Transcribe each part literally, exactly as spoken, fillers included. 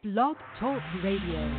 Blog Talk Radio.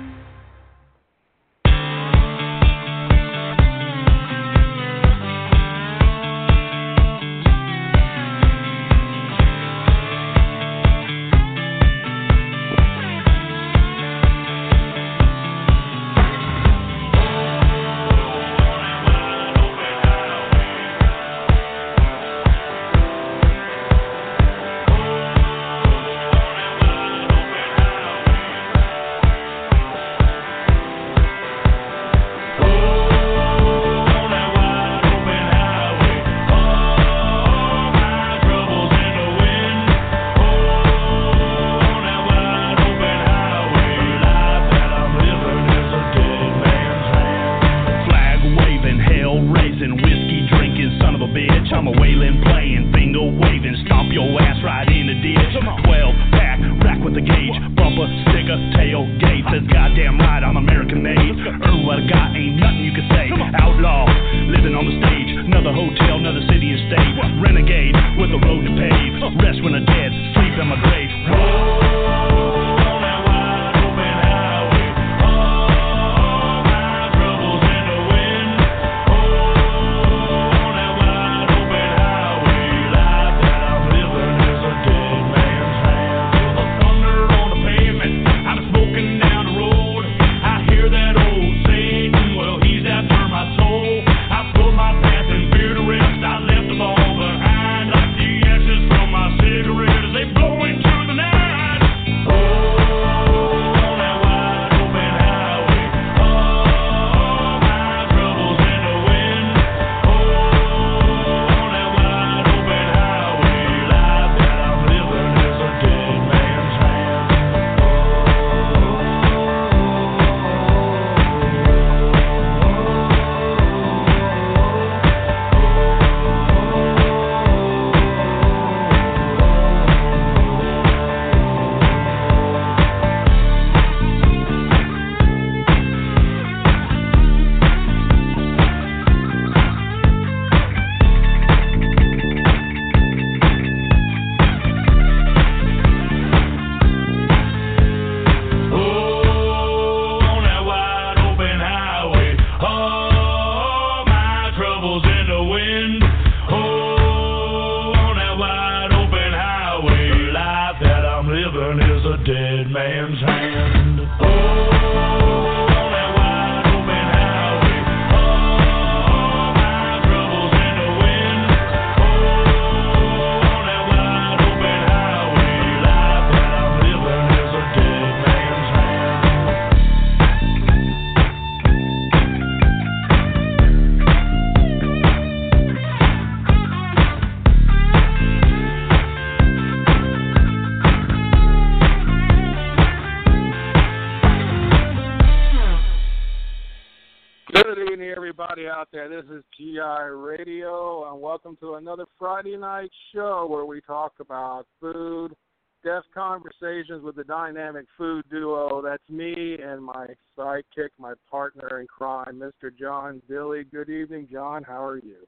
Out there, this is G I Radio, and welcome to another Friday night show where we talk about food, deaf conversations with the dynamic food duo. That's me and my sidekick, my partner in crime, Mister John Dilly. Good evening, John. How are you?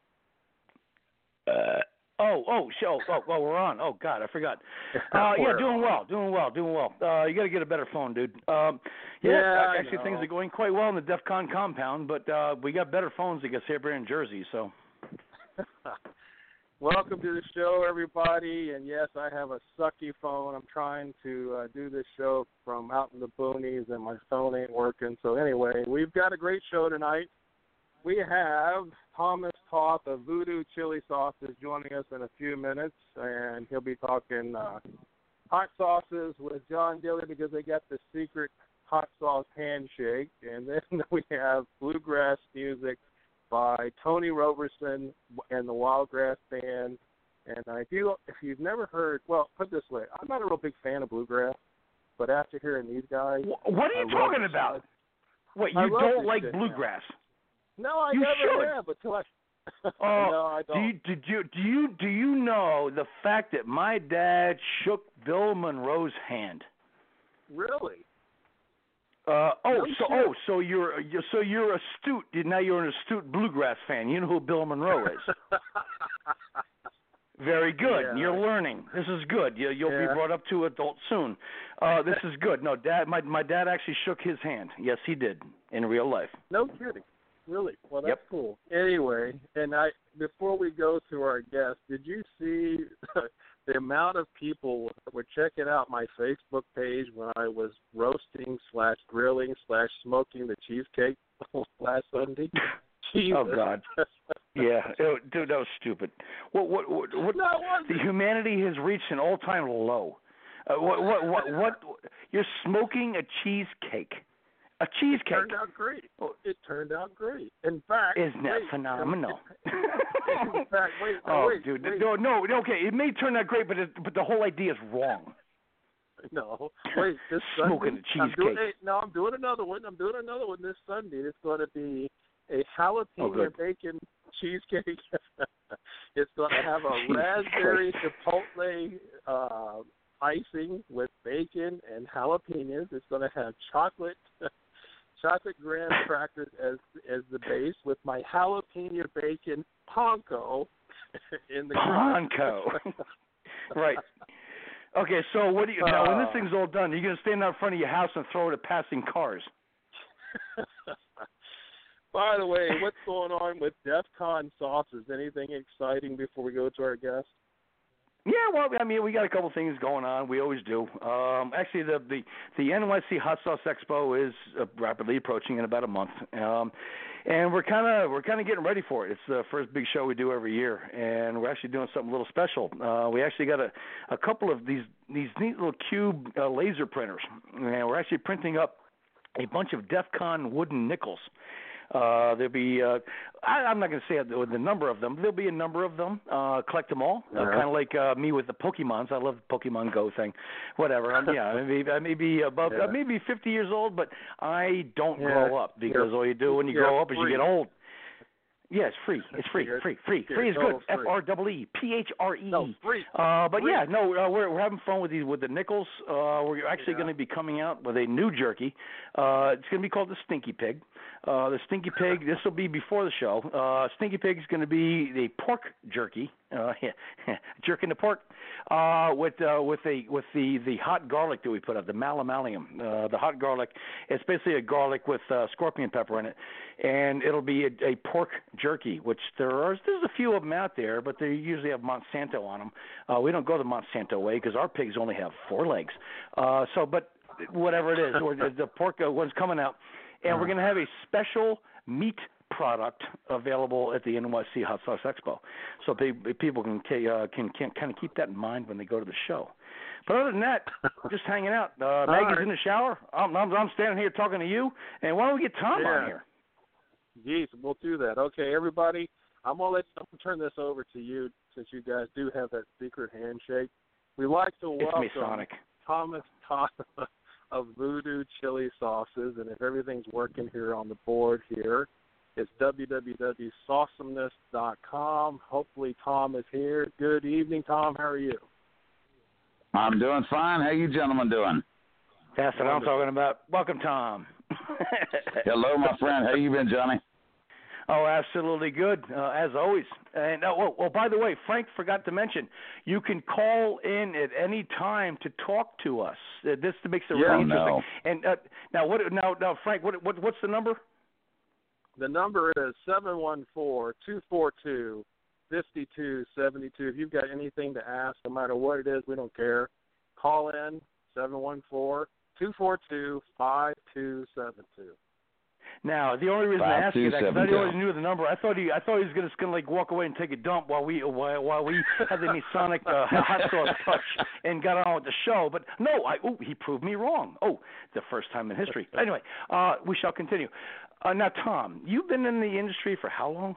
Uh, oh, oh, show. Oh, oh, we're on. Oh, God, I forgot. Uh, yeah, doing well, doing well, doing well. Uh, you got to get a better phone, dude. Um, yeah, yeah actually, things are going quite well in the DEF CON compound, but uh, we got better phones, I guess, here in Jersey. So, welcome to the show, everybody. And yes, I have a sucky phone. I'm trying to uh, do this show from out in the boonies, and my phone ain't working. So anyway, we've got a great show tonight. We have Thomas Toth of Voodoo Chili Sauce is joining us in a few minutes, and he'll be talking uh, hot sauces with John Dilly because they got the secret hot sauce handshake. And then we have bluegrass music by Tony Roberson and the Wildgrass Band. And uh, if, you, if you've never heard, well, put it this way, I'm not a real big fan of bluegrass, but after hearing these guys. What are you I talking about? Wait, you don't like bluegrass? Now. No, I you never should. have until I. Oh, no, I don't. Do you, did you do you do you know the fact that my dad shook Bill Monroe's hand? Really? Uh, oh, No so shit. oh, so you're you're- so you're astute. Now you're an astute bluegrass fan. You know who Bill Monroe is. Very good. Yeah. You're learning. This is good. You, you'll yeah. be brought up to adult soon. Uh, this is good. No, Dad. My my dad actually shook his hand. Yes, he did in real life. No kidding. Really? Well, that's yep. cool. Anyway, and I before we go to our guest, did you see the amount of people that were checking out my Facebook page when I was roasting slash grilling slash smoking the cheesecake last Sunday? Jesus. Oh God. Yeah, it, dude, that was stupid. What what what? what no, the humanity has reached an all-time low. Uh, what, what what what? You're smoking a cheesecake. A cheesecake. It turned out great. It turned out great. In fact, isn't that wait, phenomenal? In fact, wait. Oh, wait, dude, wait. no, no, okay. It may turn out great, but it, but the whole idea is wrong. No, wait. This smoking Sunday, a cheesecake. I'm doing, hey, no, I'm doing another one. I'm doing another one this Sunday. It's going to be a jalapeno oh, bacon cheesecake. It's going to have a raspberry chipotle uh, icing with bacon and jalapenos. It's going to have chocolate chocolate graham crackers as as the base with my jalapeno bacon panko in the panko. Right. Okay, so what do you now? When this Uh, thing's all done, you're going to stand out in front of your house and throw it at passing cars. By the way, what's going on with DEF CON sauces? Anything exciting before we go to our guest? Yeah, well, I mean, we got a couple things going on. We always do. Um, actually, the, the the N Y C Hot Sauce Expo is uh, rapidly approaching in about a month, um, and we're kind of we're kind of getting ready for it. It's the first big show we do every year, and we're actually doing something a little special. Uh, we actually got a, a couple of these these neat little cube uh, laser printers, and we're actually printing up a bunch of DEF CON wooden nickels. Uh, there'll be, uh, I, I'm not going to say the, the number of them. There'll be a number of them. Uh, collect them all, uh, kind of like uh, me with the Pokemons. I love the Pokemon Go thing. Whatever. I'm, yeah, I may, I may be above, yeah. I may be fifty years old, but I don't yeah. grow up because you're, all you do when you grow up is you get old. Yeah, it's free. It's free. You're, free. Free. Free is good. F R E E. P H R E E. No, free. Uh, but free. yeah, no, uh, we're we're having fun with these with the nickels. Uh, we're actually yeah. going to be coming out with a new jerky. Uh, it's going to be called the Stinky Pig. Uh, the Stinky Pig. This will be before the show. Uh, Stinky Pig is going to be the pork jerky. Uh, jerking the pork uh, with uh, with a with the, the hot garlic that we put up, the malamalium, uh, the hot garlic. It's basically a garlic with uh, scorpion pepper in it, and it'll be a, a pork jerky, which there are there's a few of them out there, but they usually have Monsanto on them. Uh, we don't go the Monsanto way because our pigs only have four legs. Uh, so, but whatever it is, or the, the pork uh, one's coming out, and we're going to have a special meat product available at the N Y C Hot Sauce Expo, so pe- people can uh, can can kind of keep that in mind when they go to the show. But other than that, just hanging out. Uh, Maggie's right. in the shower. I'm, I'm I'm standing here talking to you, and why don't we get Tom yeah. on here? Yes, we'll do that. Okay, everybody, I'm gonna let I'm gonna turn this over to you since you guys do have that secret handshake. We like to It's welcome Masonic. Thomas Todd of Voodoo Chili Sauces, and if everything's working here on the board here, it's w w w dot saucesomeness dot com. Hopefully Tom is here. Good evening, Tom. How are you? I'm doing fine. How you gentlemen doing? That's what I'm talking about. Welcome, Tom. Hello, my friend. How you been, Johnny? Oh, absolutely good, uh, as always. And uh, well, well, by the way, Frank forgot to mention, you can call in at any time to talk to us. Uh, this makes it Yeah, really interesting. no. And uh, now, what? Now, now, Frank, what, what? What's the number? The number is seven one four, two four two, five two seven two. If you've got anything to ask, no matter what it is, we don't care. Call in, seven one four, two four two, five two seven two. Now, the only reason I Five, asked two, you that because I seven, always two. knew the number. I thought he, I thought he was just gonna like walk away and take a dump while we, while, while we had the Masonic uh, hot sauce touch and got on with the show. But no, I, oh, he proved me wrong. Oh, the first time in history. Anyway, uh, we shall continue. Uh, now, Tom, you've been in the industry for how long?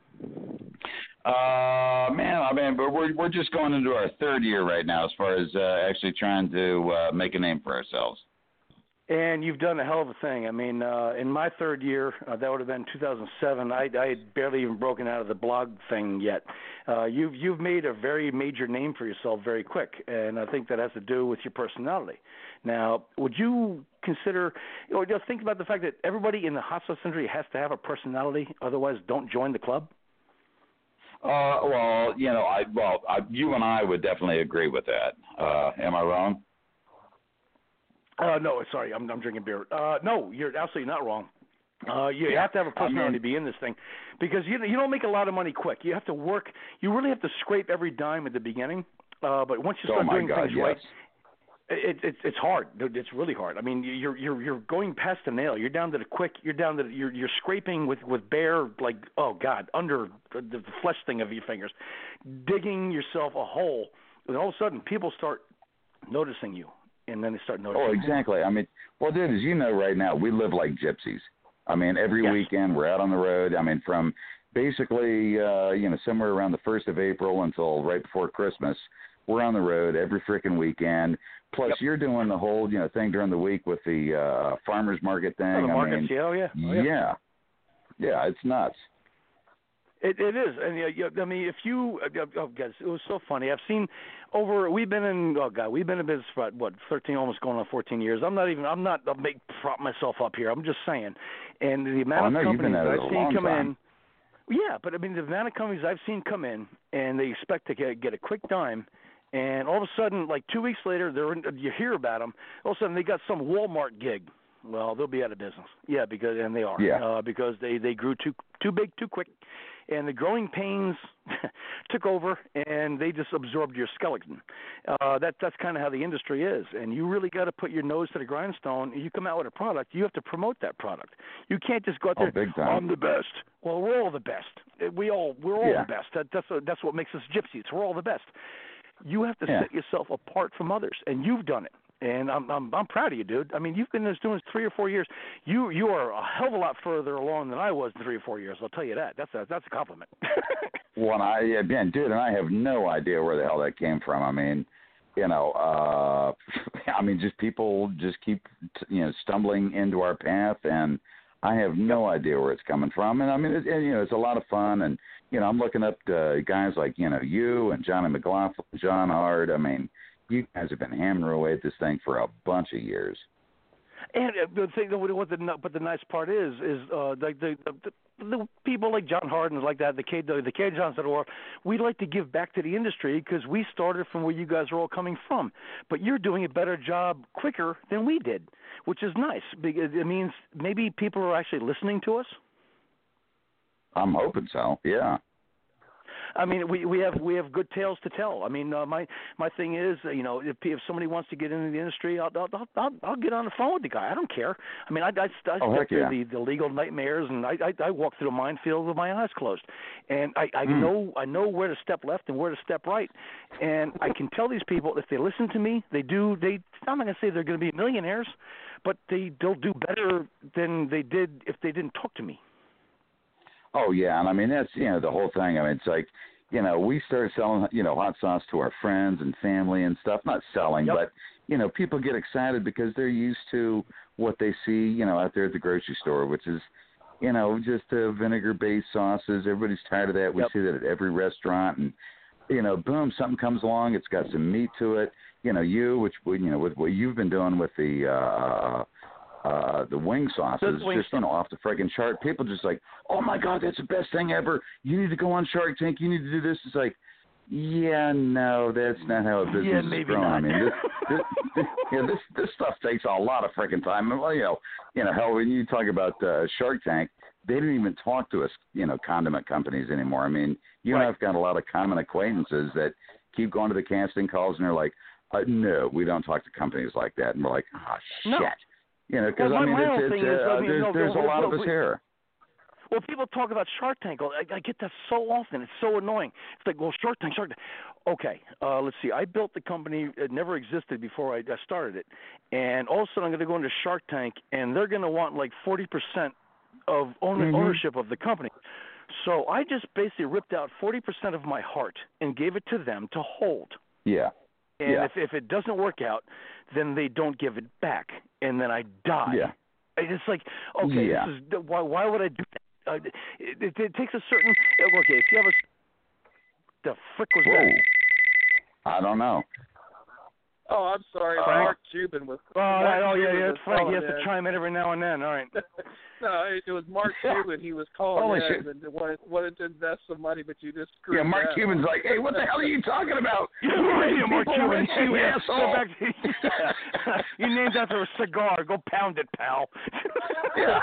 Uh, man, I mean, but we're we're just going into our third year right now, as far as uh, actually trying to uh, make a name for ourselves. And you've done a hell of a thing. I mean, uh, in my third year, uh, that would have been two thousand seven. I, I had barely even broken out of the blog thing yet. Uh, you've you've made a very major name for yourself very quick, and I think that has to do with your personality. Now, would you consider, or you know, think about the fact that everybody in the hot sauce industry has to have a personality, otherwise, don't join the club? Uh, well, you know, I well, I, you and I would definitely agree with that. Uh, am I wrong? Uh, no, sorry, I'm, I'm drinking beer. Uh, no, you're absolutely not wrong. Uh, you yeah, have to have a personality I mean, to be in this thing, because you you don't make a lot of money quick. You have to work. You really have to scrape every dime at the beginning. Uh, but once you start oh my doing God, things yes. right, it, it it's hard. It's really hard. I mean, you're you're you're going past the nail. You're down to the quick. You're down to the, you're you're scraping with with bare, like, oh God, under the, the flesh thing of your fingers, digging yourself a hole. And all of a sudden, people start noticing you, and then they start noticing. Oh, exactly. I mean, well, dude, as you know, right now we live like gypsies. I mean, every yes. weekend we're out on the road. I mean, from basically, uh, you know, somewhere around the first of April until right before Christmas, we're on the road every freaking weekend. Plus, yep. you're doing the whole, you know, thing during the week with the uh, farmers market thing. Oh, the markets, I mean, yeah, oh, yeah. Oh, yeah. yeah, yeah, it's nuts. It it is, and uh, I mean, if you, uh, oh, guys, it was so funny. I've seen over. We've been in, oh God, we've been in business for what, thirteen, almost going on fourteen years. I'm not even. I'm not. I'll make prop myself up here. I'm just saying, and the amount oh, of no, companies that I've seen come time. in. Yeah, but I mean, the amount of companies I've seen come in, and they expect to get, get a quick dime, and all of a sudden, like two weeks later, they're in, you hear about them. All of a sudden, they got some Walmart gig. Well, they'll be out of business. Yeah, because and they are. Yeah. Uh, because they they grew too too big too quick. And the growing pains took over, and they just absorbed your skeleton. Uh, that that's kind of how the industry is, and you really got to put your nose to the grindstone. You come out with a product, you have to promote that product. You can't just go out there. Oh, big time. I'm the best. Well, we're all the best. We all we're all yeah. the best. That, that's what, that's what makes us gypsies. We're all the best. You have to yeah. set yourself apart from others, and you've done it. And I'm I'm I'm proud of you, dude. I mean, you've been doing this three or four years. You you are a hell of a lot further along than I was in three or four years. I'll tell you that. That's a that's a compliment. Well, I again, dude, and I have no idea where the hell that came from. I mean, you know, uh, I mean, just people just keep you know stumbling into our path, and I have no idea where it's coming from. And I mean, it, and, you know, it's a lot of fun, and you know, I'm looking up to guys like you know you and Johnny McLaughlin, John Hard. I mean. You guys have been hammering away at this thing for a bunch of years. And the thing, what the but the nice part is, is uh, like the, the the people like John Harden like that, the K the, the K Johns that are, we like to give back to the industry because we started from where you guys are all coming from. But you're doing a better job quicker than we did, which is nice because it means maybe people are actually listening to us. I'm hoping so. Yeah. I mean, we we have we have good tales to tell. I mean, uh, my my thing is, uh, you know, if if somebody wants to get into the industry, I'll I'll I'll, I'll get on the phone with the guy. I don't care. I mean, I I, I oh, step through yeah. the, the legal nightmares, and I, I I walk through the minefield with my eyes closed, and I I mm. know I know where to step left and where to step right, and I can tell these people if they listen to me, they do. They I'm not gonna say they're going to be millionaires, but they they'll do better than they did if they didn't talk to me. Oh, yeah, and I mean, that's, you know, the whole thing. I mean, it's like, you know, we started selling, you know, hot sauce to our friends and family and stuff. Not selling, yep. but, you know, people get excited because they're used to what they see, you know, out there at the grocery store, which is, you know, just uh, vinegar-based sauces. Everybody's tired of that. We yep. see that at every restaurant. And, you know, boom, something comes along. It's got some meat to it. You know, you, which, you know, with what you've been doing with the uh, – Uh, the wing sauces, wing just, you know, off the friggin' chart. People just like, oh, my God, that's the best thing ever. You need to go on Shark Tank. You need to do this. It's like, yeah, no, that's not how a business yeah, is maybe grown. not. I mean, this, this, this, you know, this, this stuff takes a lot of friggin' time. Well, you know, you know, hell, when you talk about uh, Shark Tank, they didn't even talk to us, you know, condiment companies anymore. I mean, you right. and I've got a lot of common acquaintances that keep going to the casting calls, and they're like, uh, no, we don't talk to companies like that. And we're like, oh, shit. No. You know, because well, I mean, my it's, it's, is, uh, I mean, there's, no, there's no, a lot no, of us we, here. Well, people talk about Shark Tank. I, I get that so often. It's so annoying. It's like, well, Shark Tank, Shark Tank. Okay, uh, let's see. I built the company. It never existed before I, I started it. And all of a sudden I'm going to go into Shark Tank, and they're going to want like forty percent of own, mm-hmm. ownership of the company. So I just basically ripped out forty percent of my heart and gave it to them to hold. Yeah. And yeah. if, if it doesn't work out, then they don't give it back, and then I die. Yeah. It's like, okay, yeah. this is why. Why would I do that? Uh, it, it, it takes a certain. Okay, if you have a. The frick was Whoa. that? I don't know. Oh, I'm sorry. Frank? Mark Cuban was. Oh, Mark oh yeah, Cuban yeah, was it's Frank. He has calling to in. chime in every now and then. All right. No, it, it was Mark Cuban. He was calling Holy in shit. and wanted, wanted to invest some money, but you just screwed Yeah, Mark that Cuban's up. like, hey, what the hell are you talking about? Yeah, You right, make yeah, Mark people Cuban. rich, you Yeah, asshole. Go back to, you named after a cigar. Go pound it, pal. Yeah.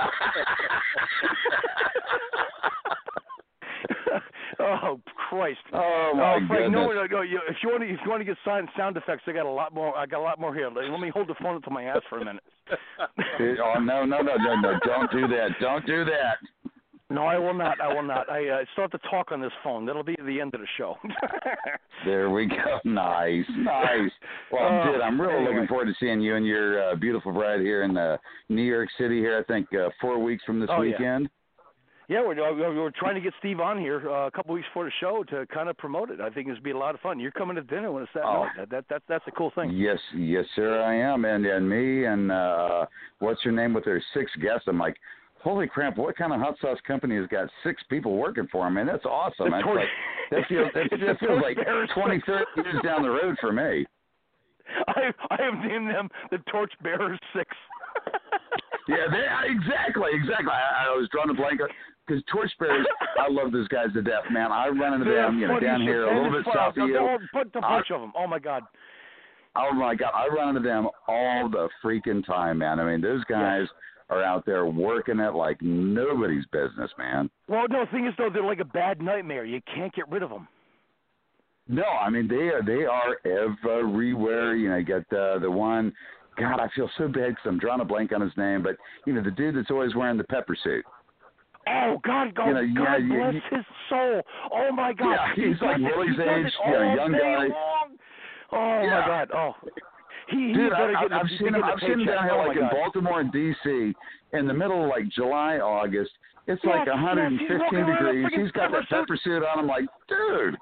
Oh Christ! Oh my uh, Frank, goodness! no, no, no, you, if you want to, if you want to get sound sound effects, I got a lot more. I got a lot more here. Let me hold the phone up to my ass for a minute. Oh no, no, no, no, no! Don't do that! Don't do that! No, I will not. I will not. I uh, still have to talk on this phone. That'll be the end of the show. There we go. Nice, nice. Well, Uh, dude, I'm really anyway. looking forward to seeing you and your uh, beautiful bride here in uh, New York City. Here, I think uh, four weeks from this Oh, yeah. weekend. Yeah, we're we're we're trying to get Steve on here uh, a couple weeks before the show to kind of promote it. I think it's be a lot of fun. You're coming to dinner when it's that Oh. night. That, that that's that's a cool thing. Yes, yes, sir, I am, and and me and uh, what's your name with their six guests. I'm like, holy crap! What kind of hot sauce company has got six people working for them? Man, that's awesome. The That's torch- like that feels that, The that feels torch like bearers. twenty, thirty years down the road for me. I I have named them the Torch Bearers Six. Yeah, they, exactly, exactly. I, I was drawing a blank because Torchbearers, I love those guys to death, man. I run into They're them, you know, funny down shit. here a They're little bit fun. south of They're you. all- Put a bunch of them. Oh my God. Oh my God, I run into them all the freaking time, man. I mean, those guys are out there working it like nobody's business, man. Well, no, the thing is though, they're like a bad nightmare. You can't get rid of them. No, I mean they are they are everywhere. You know, you got uh, the one. God, I feel so bad because I'm drawing a blank on his name, but you know the dude that's always wearing the pepper suit. Oh God, God, You know, God yeah, bless you- his soul. Oh my God, Yeah, He he's like does it- Willie's he does age, it you know, all young day guy. long. Oh Yeah. my God, oh. He, he Dude, better I, get I, I've the, seen get him. the I've seen him paycheck. down here, Oh like my in God. Baltimore and D C, in the middle of like July, August. It's Yes, like one hundred yes, he's fifteen walking around in a degrees. friggin' He's got that pepper pepper suit on. I'm like, dude,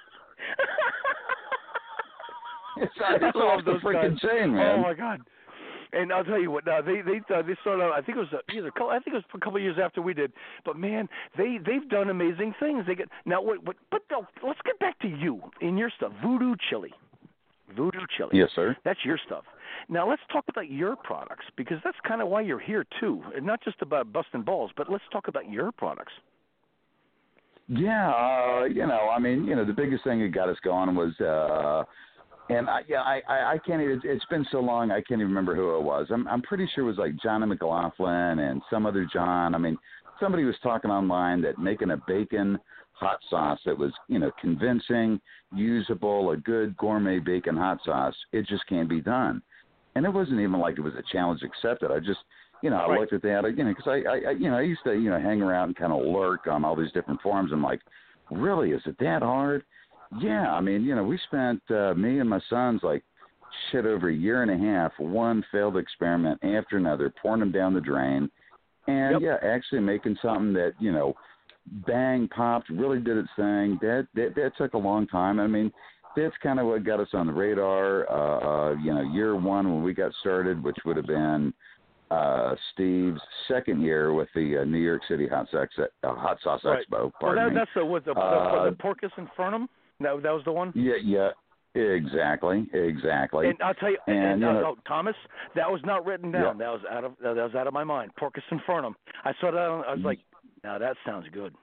it's, it's I off love the those freaking guys. chain, man. Oh my God. And I'll tell you what. Now they they uh, they started out. I think it was uh, either. a couple- I think it was a couple of years after we did. But man, they they've done amazing things. They get now. What? What? But no, let's get back to you in your stuff. Voodoo Chili. Voodoo Chili. Yes, sir. That's your stuff. Now let's talk about your products because that's kind of why you're here too, and not just about busting balls. But let's talk about your products. Yeah, uh, you know, I mean, you know, the biggest thing that got us going was, uh, and I, yeah, I, I, I can't even. It's been so long, I can't even remember who it was. I'm, I'm pretty sure it was like Johnny McLaughlin and some other John. I mean, somebody was talking online that making a bacon hot sauce that was, you know, convincing, usable, a good gourmet bacon hot sauce. It just can't be done. And it wasn't even like it was a challenge accepted. I just, you know, I Right. looked at that, you know, because I, I, I, you know, I used to, you know, hang around and kind of lurk on all these different forums. I'm like, really, is it that hard? Yeah, I mean, you know, we spent uh, me and my sons like shit over a year and a half, one failed experiment after another, pouring them down the drain, and Yep. yeah, actually making something that, you know, bang popped, really did its thing. That that, that took a long time. I mean, that's kind of what got us on the radar. Uh, uh, you know, year one when we got started, which would have been uh, Steve's second year with the uh, New York City Hot Sauce uh, Hot Sauce Right. Expo. Well, Pardon that, me. that's the what the, Uh, the, the Porcus Infernum. That that was the one. Yeah, yeah, exactly, exactly. And I'll tell you, And, and, you uh, know- oh, Thomas, that was not written down. That was out of that was out of my mind. Porcus Infernum. I saw that. On, I was like, now that sounds good.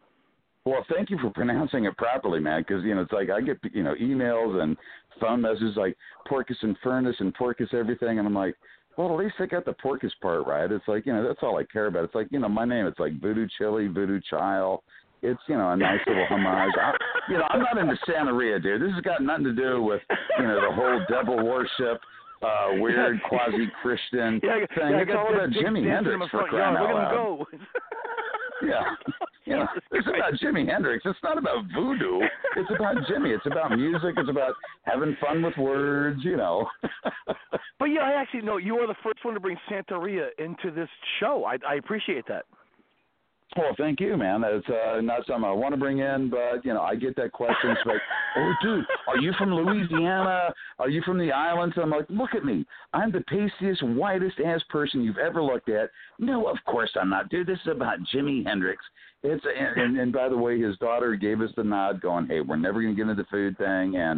Well, thank you for pronouncing it properly, man. Because you know, it's like I get you know emails and phone messages like Porcus Infernus and Porcus everything, and I'm like, well, at least I got the Porcus part right. It's like, you know, that's all I care about. It's like, you know, my name. It's like Voodoo Chili, Voodoo Child. It's, you know, a nice little homage. I, you know, I'm not into Santeria, dude. This has got nothing to do with, you know, the whole devil worship, uh, weird quasi-Christian Yeah, thing. yeah, I It's got all big- about big Jimi dents in Hendrix my for front crying yard. out Look at loud. him go. Yeah. You know, Jesus it's Christ. about Jimi Hendrix. It's not about voodoo. It's about Jimmy. It's about music. It's about having fun with words, you know. But yeah, I actually know you are the first one to bring Santeria into this show. I, I appreciate that. Well, thank you, man. It's uh, not something I want to bring in, but, you know, I get that question. It's like, oh, dude, are you from Louisiana? Are you from the islands? I'm like, look at me. I'm the pastiest, whitest-ass person you've ever looked at. No, of course I'm not, dude. This is about Jimi Hendrix. It's and, and, and by the way, his daughter gave us the nod going, hey, we're never going to get into the food thing. And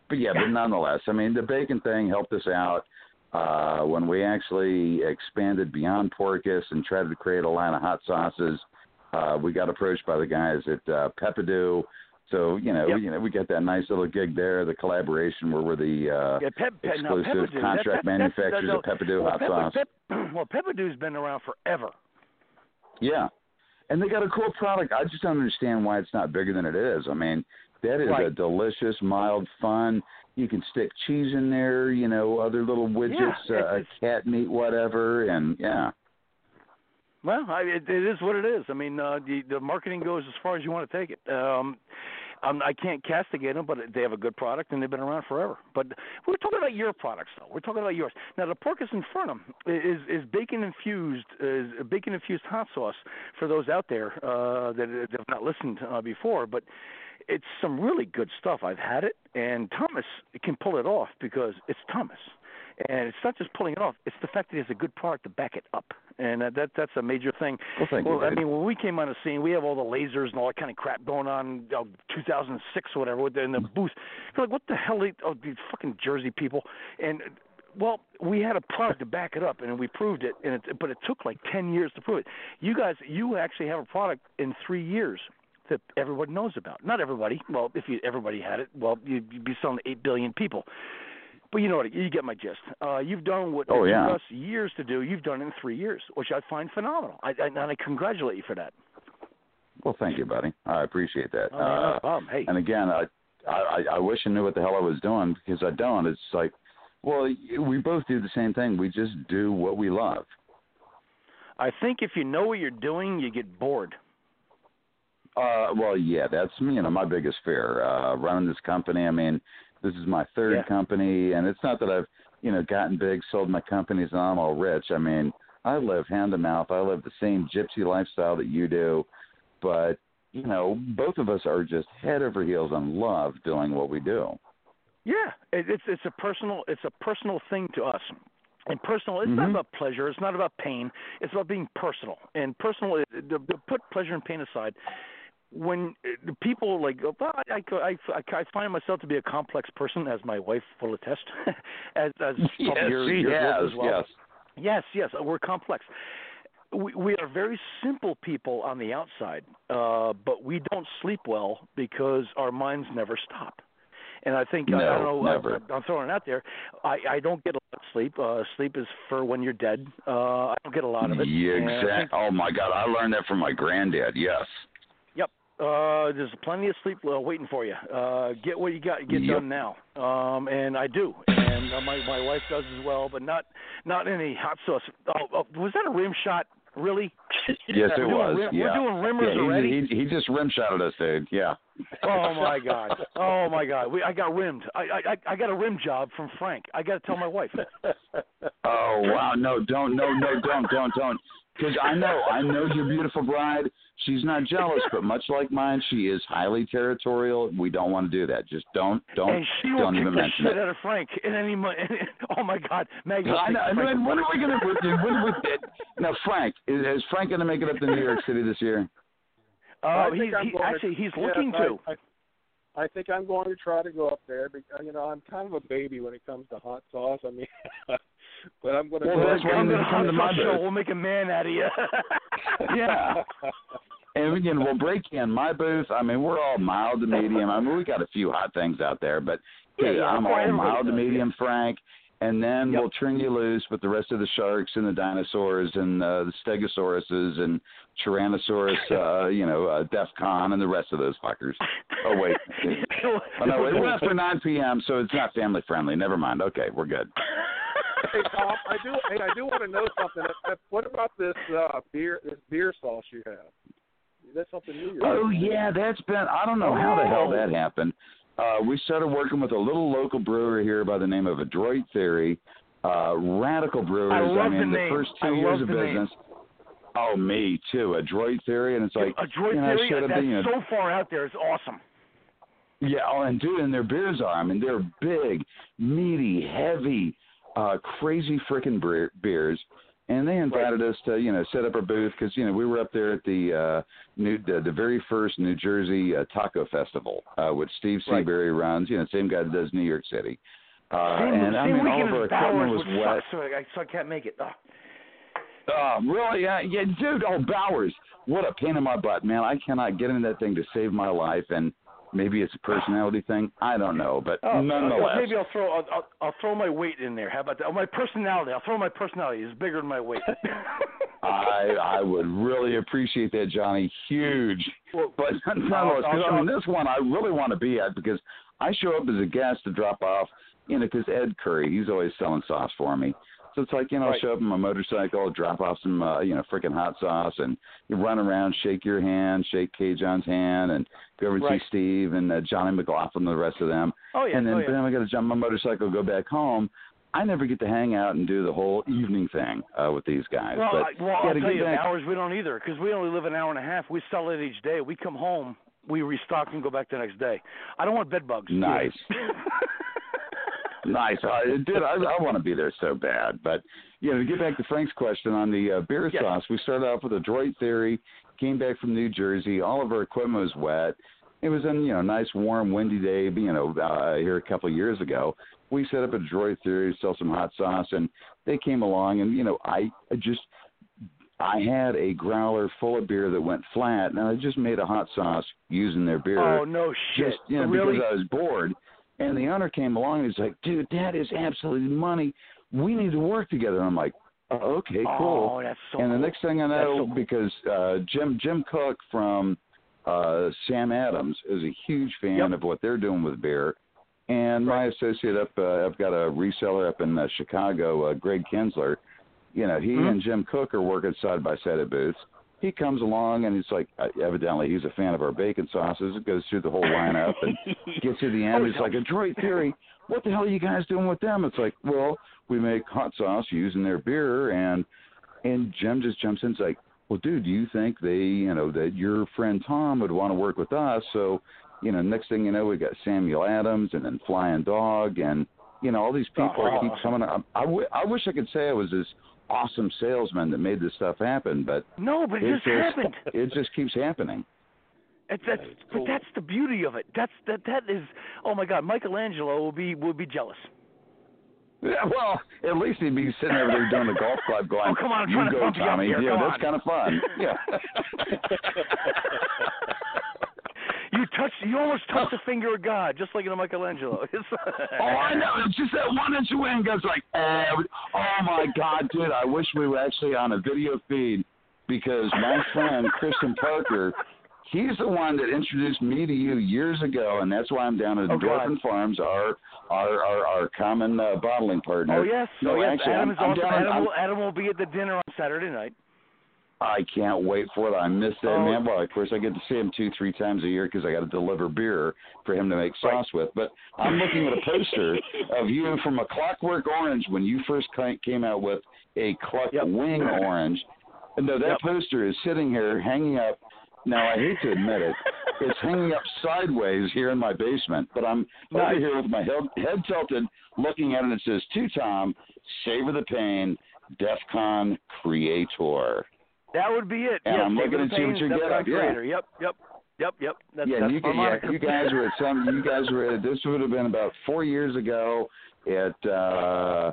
but yeah, but nonetheless, I mean, the bacon thing helped us out. Uh, when we actually expanded beyond Porkus and tried to create a line of hot sauces, uh, we got approached by the guys at uh, Peppadew. So, you know, yep. you know, we got that nice little gig there, the collaboration where we're the uh, yeah, Pep, exclusive now, Peppadew, contract that, that, manufacturers that, of Peppadew well, hot Pep, sauce. Pep, well, Peppadew's been around forever. Yeah. And they got a cool product. I just don't understand why it's not bigger than it is. I mean, that is right. a delicious, mild, fun. You can stick cheese in there, you know, other little widgets, yeah, uh, it's, cat meat, whatever, and yeah. Well, I, it, it is what it is. I mean, uh, the the marketing goes as far as you want to take it. Um, I'm, I can't castigate them, but they have a good product and they've been around forever. But we're talking about your products, though. We're talking about yours. Now, the Porkus Infernum is is bacon infused, is a bacon infused hot sauce for those out there uh, that have not listened uh, before, but. It's some really good stuff. I've had it, and Thomas can pull it off because it's Thomas. And it's not just pulling it off; it's the fact that he has a good product to back it up, and uh, that that's a major thing. Well, thank well you, I mean, when we came on the scene, we have all the lasers and all that kind of crap going on, uh, two thousand six or whatever, in the booth. You're like, what the hell? Are, oh, these fucking Jersey people, and. Well, we had a product to back it up, and we proved it, and it, but it took like ten years to prove it. You guys, you actually have a product in three years that everyone knows about. Not everybody. Well, if you, everybody had it, well, you'd, you'd be selling to eight billion people. But you know what? You get my gist. Uh, you've done what oh, it yeah. took us years to do. You've done it in three years, which I find phenomenal. I, I, and I congratulate you for that. Well, thank you, buddy. I appreciate that. Oh, uh, no problem. Hey. And again, I, I I wish I knew what the hell I was doing because I don't. It's like, well, we both do the same thing. We just do what we love. I think if you know what you're doing, you get bored. Uh, well, yeah, that's you know my biggest fear. Uh, running this company. I mean, this is my third yeah. company, and it's not that I've you know gotten big, sold my companies, and I'm all rich. I mean, I live hand to mouth. I live the same gypsy lifestyle that you do, but you know, both of us are just head over heels in love doing what we do. Yeah, it, it's it's a personal it's a personal thing to us. And personal, it's mm-hmm. not about pleasure. It's not about pain. It's about being personal. And personal, to, to put pleasure and pain aside, when the people like, well, I, I, I, I find myself to be a complex person, as my wife will attest, as as yes, your, she your has, as well. Yes, yes, yes, we're complex. We, we are very simple people on the outside, uh, but we don't sleep well because our minds never stop. And I think, no, I don't know, never. I, I'm throwing it out there. I, I don't get a lot of sleep. Uh, sleep is for when you're dead. Uh, I don't get a lot of it. Yeah, exactly. Think, oh, my God. I learned that from my granddad, yes. Yep. Uh, there's plenty of sleep uh, waiting for you. Uh, get what you got, get yep. done now. Um, and I do. And uh, my, my wife does as well, but not not any hot sauce. Oh, oh, was that a rim shot? Really? Yes, it was. Rim, yeah. We're doing rimmers yeah, already? He, he, he just rim shotted us, dude. Yeah. Oh my God! Oh my God! We, I got rimmed. I, I I got a rim job from Frank. I got to tell my wife. Oh wow! No, don't, no, no, don't, don't, don't. Because I know, I know your beautiful bride. She's not jealous, but much like mine, she is highly territorial. We don't want to do that. Just don't, don't, and she will don't kick even the mention shit it. out of Frank in any. Oh my God, Maggie! I know, when, when are we going to? When are we, now, Frank is, is Frank going to make it up to New York City this year? Oh, I he's think I'm he, going actually to, he's yes, looking I, to. I, I think I'm going to try to go up there. Because, you know, I'm kind of a baby when it comes to hot sauce. I mean, but I'm going to. Well, go that's why come you to need the to come to my hot sauce show. booth. We'll make a man out of you. Yeah. And again, we'll break in my booth. I mean, we're all mild to medium. I mean, we got a few hot things out there, but yeah, yeah, I'm all mild to medium, yeah. Frank. And then yep. we'll turn you loose with the rest of the sharks and the dinosaurs and uh, the stegosauruses and Tyrannosaurus, uh, you know, uh, DEFCON and the rest of those fuckers. Oh, wait. oh, no, wait. We're after nine p.m., so it's not family friendly. Never mind. Okay, we're good. Hey, Tom, I do, hey, I do want to know something. What about this uh, beer this beer sauce you have? Is that something new? Oh, yeah, that's been, I don't know how the hell that happened. Uh, we started working with a little local brewery here by the name of Adroit Theory. Uh, radical brewers. I love I mean, the, the name. first two I years love of the business. Name. Oh, me too. Adroit Theory, and it's like Adroit you know, Theory. That's been, you know, so far out there. It's awesome. Yeah, oh, and dude, and their beers are. I mean, they're big, meaty, heavy, uh, crazy freaking beers. and they invited right. us to, you know, set up our booth because, you know, we were up there at the uh, new, the, the very first New Jersey uh, Taco Festival, uh, which Steve Seabury right. runs, you know, same guy that does New York City. Uh, same, and I same mean, all of our equipment was wet. So I, so I can't make it. Oh. Oh, really? Yeah, yeah, dude. Oh, Bowers. What a pain in my butt, man. I cannot get into that thing to save my life, and maybe it's a personality thing. I don't know, but oh, nonetheless. Maybe I'll throw I'll, I'll, I'll throw my weight in there. How about that? Oh, my personality. I'll throw my personality. It's bigger than my weight. I I would really appreciate that, Johnny. Huge. Well, but nonetheless, I mean, this one I really want to be at because I show up as a guest to drop off, you know, because Ed Curry, he's always selling sauce for me. So it's like, you know, right. I'll show up on my motorcycle, drop off some, uh, you know, freaking hot sauce, and you run around, shake your hand, shake K. John's hand, and go over and right. see Steve and uh, Johnny McLaughlin and the rest of them. Oh, yeah. And then, oh, yeah. then I got to jump on my motorcycle, go back home. I never get to hang out and do the whole evening thing uh, with these guys. Well, but, I, well yeah, I'll tell you, back... hours we don't either because we only live an hour and a half. We sell it each day. We come home, we restock, and go back the next day. I don't want bed bugs. Nice. Nice. I did. I, I want to be there so bad. But, you know, to get back to Frank's question on the uh, beer yes. sauce, we started off with a Droid Theory, came back from New Jersey. All of our equipment was wet. It was in, you know, nice, warm, windy day, you know, uh, here a couple of years ago. We set up a Droid Theory, sell some hot sauce, and they came along. And, you know, I just I had a growler full of beer that went flat, and I just made a hot sauce using their beer. Oh, no shit. Just, you know, really? because I was bored. And the owner came along and he's like, dude, that is absolutely money. We need to work together. And I'm like, oh, okay, cool. Oh, that's so and the cool. next thing I know, so cool. because uh, Jim Jim Cook from uh, Sam Adams is a huge fan yep. of what they're doing with beer. And right. my associate up, uh, I've got a reseller up in uh, Chicago, uh, Greg Kinsler. You know, he mm-hmm. and Jim Cook are working side by side at booths. He comes along, and he's like, uh, evidently he's a fan of our bacon sauces. It goes through the whole lineup and gets to the end. He's like, a Droid Theory, what the hell are you guys doing with them? It's like, well, we make hot sauce using their beer. And and Jim just jumps in and is like, well, dude, do you think they, you know, that your friend Tom would want to work with us? So, you know, next thing you know, we got Samuel Adams and then Flying Dog. And, you know, all these people oh. keep coming up. I, w- I wish I could say I was this awesome salesman that made this stuff happen, but no, but it, it just, just happened. It just keeps happening. It, that's, but that's the beauty of it. That's that. That is. Oh my God, Michelangelo will be will be jealous. Yeah, well, at least he'd be sitting over there doing the golf club, going, "Oh come on, I'm you trying to go, pump Tommy. you up here. Yeah, come that's on. kind of fun." Yeah. You touched. You almost touched the finger of God, just like in a Michelangelo. Oh, I know. It's just that one inch away and goes like, eh. "Oh my God, dude! I wish we were actually on a video feed because my friend Christian Parker, he's the one that introduced me to you years ago, and that's why I'm down at oh, Dorfman Farms, our our our, our common uh, bottling partner." Oh yes. No, oh yes. actually, Adam I'm, is I'm awesome. down, Adam, I'm, will, Adam will be at the dinner on Saturday night. I can't wait for it. I miss that oh. man. Well, of course, I get to see him two, three times a year because I got to deliver beer for him to make sauce right. with. But I'm looking at a poster of you from A Clockwork Orange when you first came out with a Cluck yep. Wing Orange. No, that yep. poster is sitting here hanging up. Now, I hate to admit it. It's hanging up sideways here in my basement. But I'm nice. over here with my head, head tilted looking at it, and it says, "To Tom, Savor the Pain, DEF CON Creator." That would be it. And yep, I'm looking to see what you get up. Yeah. Yep, yep, yep, yep. That's, yeah, that's you, yeah, you guys were at some. You guys were at, this would have been about four years ago at. Uh,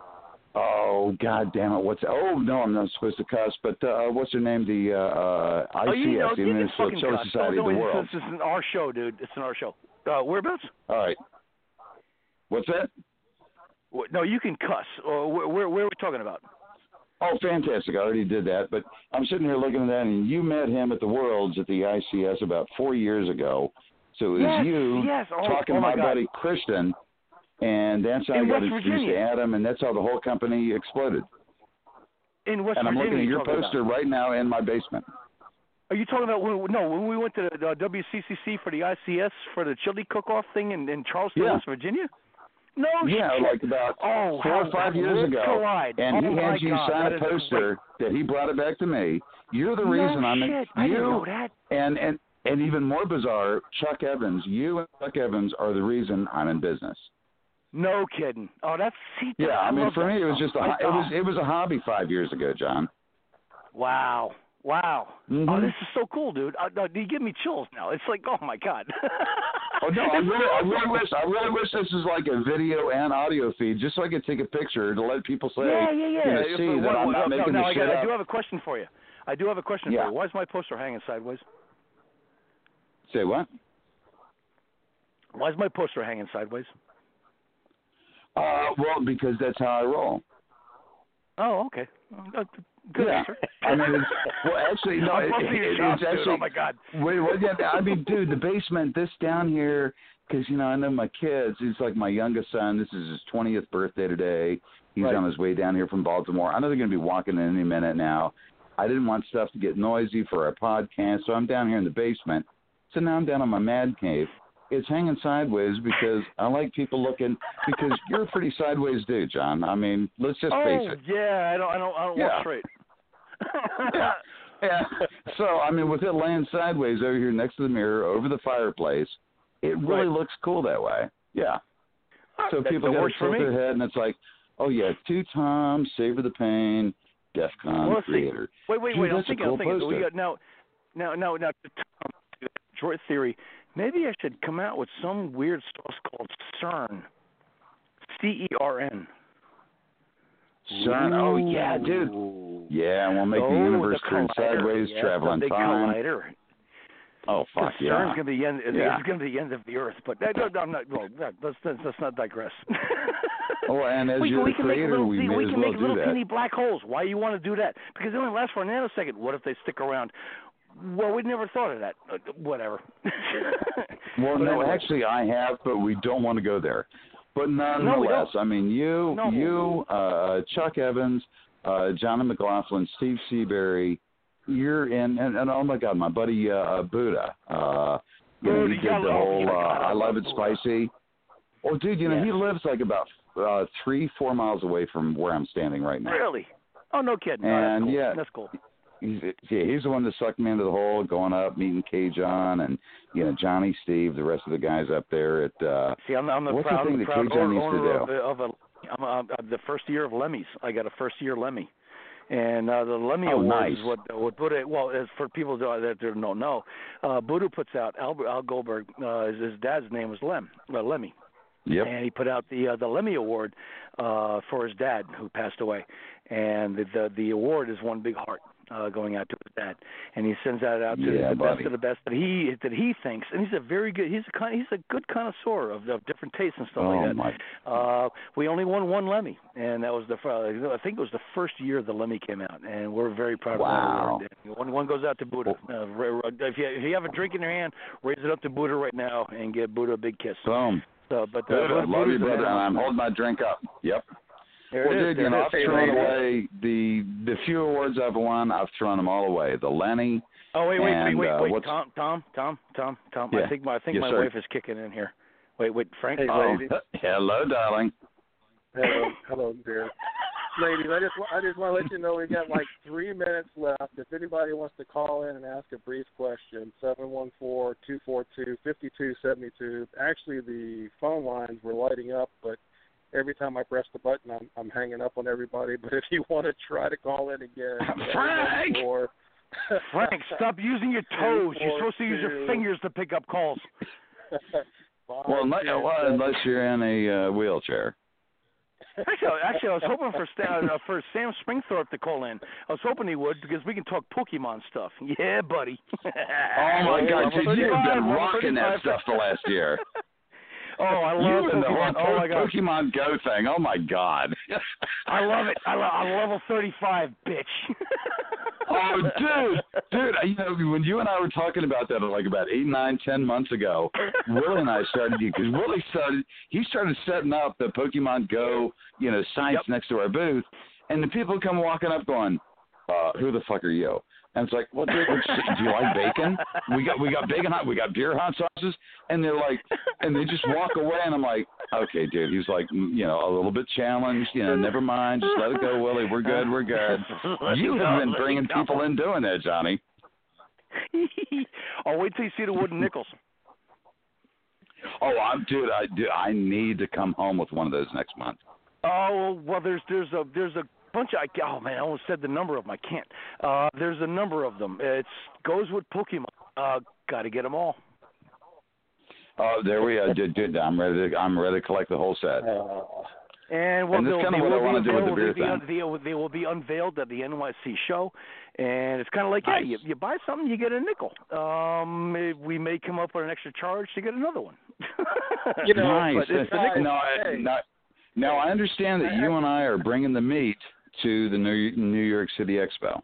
oh God damn it! What's oh no, I'm not supposed to cuss. But uh, what's her name? The uh, uh, I C S, oh, you know, the International Chili Society no, of the no, World. This is our show, dude. It's in our show. Uh, whereabouts? All right. What's that? No, you can cuss. Or where, where, where are we talking about? Oh, fantastic. I already did that. But I'm sitting here looking at that, and you met him at the Worlds at the I C S about four years ago. So it was yes, you yes. Oh, talking oh to my, my buddy Christian, and that's how in I got West introduced Virginia. to Adam, and that's how the whole company exploded. In West and I'm Virginia, looking at your poster about? right now in my basement. Are you talking about when, no, when we went to the uh, W C C C for the I C S for the chili cook-off thing in, in Charleston, yeah. West Virginia? No Yeah, shit. like about oh, four how, or five how years ago. Collide. And oh he had you God, sign a poster that he brought it back to me. You're the no reason I'm in. Shit. You, I didn't know that. And, and, and even more bizarre, Chuck Evans, you and Chuck Evans are the reason I'm in business. No kidding. Oh, that's see. Yeah, I, I mean, love for that me, it was stuff. just a Like, it was oh. it was a hobby five years ago, John. Wow. Wow. Mm-hmm. Oh, this is so cool, dude. Uh, no, you give me chills now. It's like, oh my god. Oh no, I really, I really wish, I really wish this was like a video and audio feed, just so I could take a picture to let people say, yeah, yeah, yeah. you know, see What, that I'm what, not no, making no, this I, shit got, up. I do have a question for you. I do have a question Yeah. for you. Why is my poster hanging sideways? Say what? Why is my poster hanging sideways? Uh, well, because that's how I roll. Oh, okay. Uh, Good yeah. answer. I mean, it's, well, actually, no, I'm it, busting your it, chops, it's dude. actually. Oh my god. Wait, wait, yeah, I mean, dude, the basement, this down here, because you know, I know my kids. It's like my youngest son. This is his twentieth birthday today. He's Right. on his way down here from Baltimore. I know they're going to be walking in any minute now. I didn't want stuff to get noisy for our podcast, so I'm down here in the basement. So now I'm down in my man cave. It's hanging sideways because I like people looking. Because you're a pretty sideways dude, John. I mean, let's just oh, face it. yeah. I don't. I don't. I don't Yeah. walk straight. yeah. Yeah. So, I mean, with it laying sideways over here next to the mirror, over the fireplace, it really Right. looks cool that way. Yeah. So That- people that got to works for tilt me. their head, and it's like, oh, yeah, two Toms, Savor the Pain, DEF CON Well, let's see. creator. Wait, wait, Dude, wait. I'm that's a thinking. cool I'm thinking. We poster. got now, now, now, now. Droid theory. Maybe I should come out with some weird stuff called CERN. C E R N. CERN. Oh, yeah, dude. Ooh. Yeah, and we'll make oh, the universe the turn collider. sideways, yes, travel the in big time. Collider. Oh, fuck the yeah. CERN's gonna be the end. Yeah. It's gonna be the end of the earth. But no, no, I'm not. Well, no, let's, let's let's not digress. Oh, and as we, you're we the can creator, make little, we see, may we as can well make do little that. teeny black holes. Why you want to do that? Because they only last for a nanosecond. What if they stick around? Well, we never thought of that. Uh, whatever. Well, But no, anyway. actually, I have, but we don't want to go there. But No, we nonetheless, don't. I mean, you, No. you, uh, Chuck Evans, uh, John McLaughlin, Steve Seabury, you're in, and, and oh my God, my buddy uh, Buddha. Uh, you know, Buddha, he did yeah, the oh, whole yeah, uh, God, I I love love it Buddha. spicy. Oh, dude, you know, Yes. he lives like about uh, three, four miles away from where I'm standing right now. Really? Oh, no kidding. No, And, that's cool. yeah. That's cool. He's, yeah, he's the one that sucked me into the hole, going up, meeting K. John, and you know Johnny, Steve, the rest of the guys up there at. Uh, See, I'm, I'm the what's proud, the thing the that proud K. John owner, used to owner do? of, a, of a. I'm, a, I'm the first year of Lemmys. I got a first year Lemmy, and uh, the Lemmy Oh, Awards nice. is what what Buddha. Well, as for people that that don't know, uh, Buddha puts out Albert Al Goldberg. Uh, his, his dad's name was Lem, uh, Lemmy. Yep. And he put out the uh, the Lemmy Award uh, for his dad, who passed away, and the the, the award is one big heart uh, going out to his dad, and he sends that out to Yeah, the buddy. best of the best that he that he thinks, and he's a very good he's a con- he's a good connoisseur of, of different tastes and stuff Oh like that. my. Uh, we only won one Lemmy, and that was the uh, I think it was the first year the Lemmy came out, and we're very proud Wow. of that award. One one goes out to Buddha. Uh, ra- ra- if you if you have a drink in your hand, raise it up to Buddha right now and give Buddha a big kiss. Boom. So, but uh, Dude, I Buddha- love you, Buddha's the brother, man. and I'm holding my drink up. Yep. There Well, it is. dude, There you know, it I've is. thrown There it is. away the the few awards I've won. I've thrown them all away. The Lenny. Oh wait, wait, and, wait, wait, uh, wait. what's- Tom, Tom, Tom, Tom, Tom. Yeah. I think my I think Yes, my sir. wife is kicking in here. Wait, wait, Frank. Hey, Oh, ladies. hello, darling. Hello, hello, dear. Ladies, I just wa- I just want to let you know we got like three minutes left. If anybody wants to call in and ask a brief question, seven one four, two four two, five two seven two. Actually, the phone lines were lighting up, but every time I press the button, I'm, I'm hanging up on everybody. But if you want to try to call in again, Frank! seven one four Frank, stop using your toes. You're Four, supposed to use your two. fingers to pick up calls. Well, not, well, unless you're in a uh, wheelchair. Actually, actually, I was hoping for Stan, uh, for Sam Springthorpe to call in. I was hoping he would because we can talk Pokemon stuff. Yeah, buddy. Oh my God, dude, you've been rocking that stuff the last year. Oh, I You love and the Pokemon. whole Oh my God, Pokemon Go thing. Oh my God. I love it. I love. I'm level thirty-five, bitch. Oh, dude, dude, you know, when you and I were talking about that like about eight, nine, ten months ago, Willie and I started, because Willie started, he started setting up the Pokemon Go, you know, sites Yep. next to our booth, and the people come walking up going, uh, who the fuck are you? And it's like, well, dude, what, do you like bacon? We got we got bacon hot, we got beer hot sauces, and they're like, and they just walk away, and I'm like, okay, dude. He's like, mm, you know, a little bit challenged, you know, never mind, just let it go, Willie. We're good, we're good. You have been bringing people in doing that, Johnny. Oh, wait till you see the wooden nickels. Oh, I'm dude. I do. I need to come home with one of those next month. Oh well, there's there's a there's a bunch of oh man, I almost said the number of them. I can't. Uh, there's a number of them. It goes with Pokemon. Uh, got to get them all. Oh, there we are. Dude, dude, I'm ready to. I'm ready to collect the whole set. Uh, And, well, and that's kind of what I want to do with the beer thing. They, they will be unveiled at the N Y C show, and it's kind of like, nice. yeah, you, you buy something, you get a nickel. Um, we may come up with an extra charge to get another one. you know, nice. but it's no, nice. I, Hey. no, no, I understand that you and I are bringing the meat to the New New York City Expo.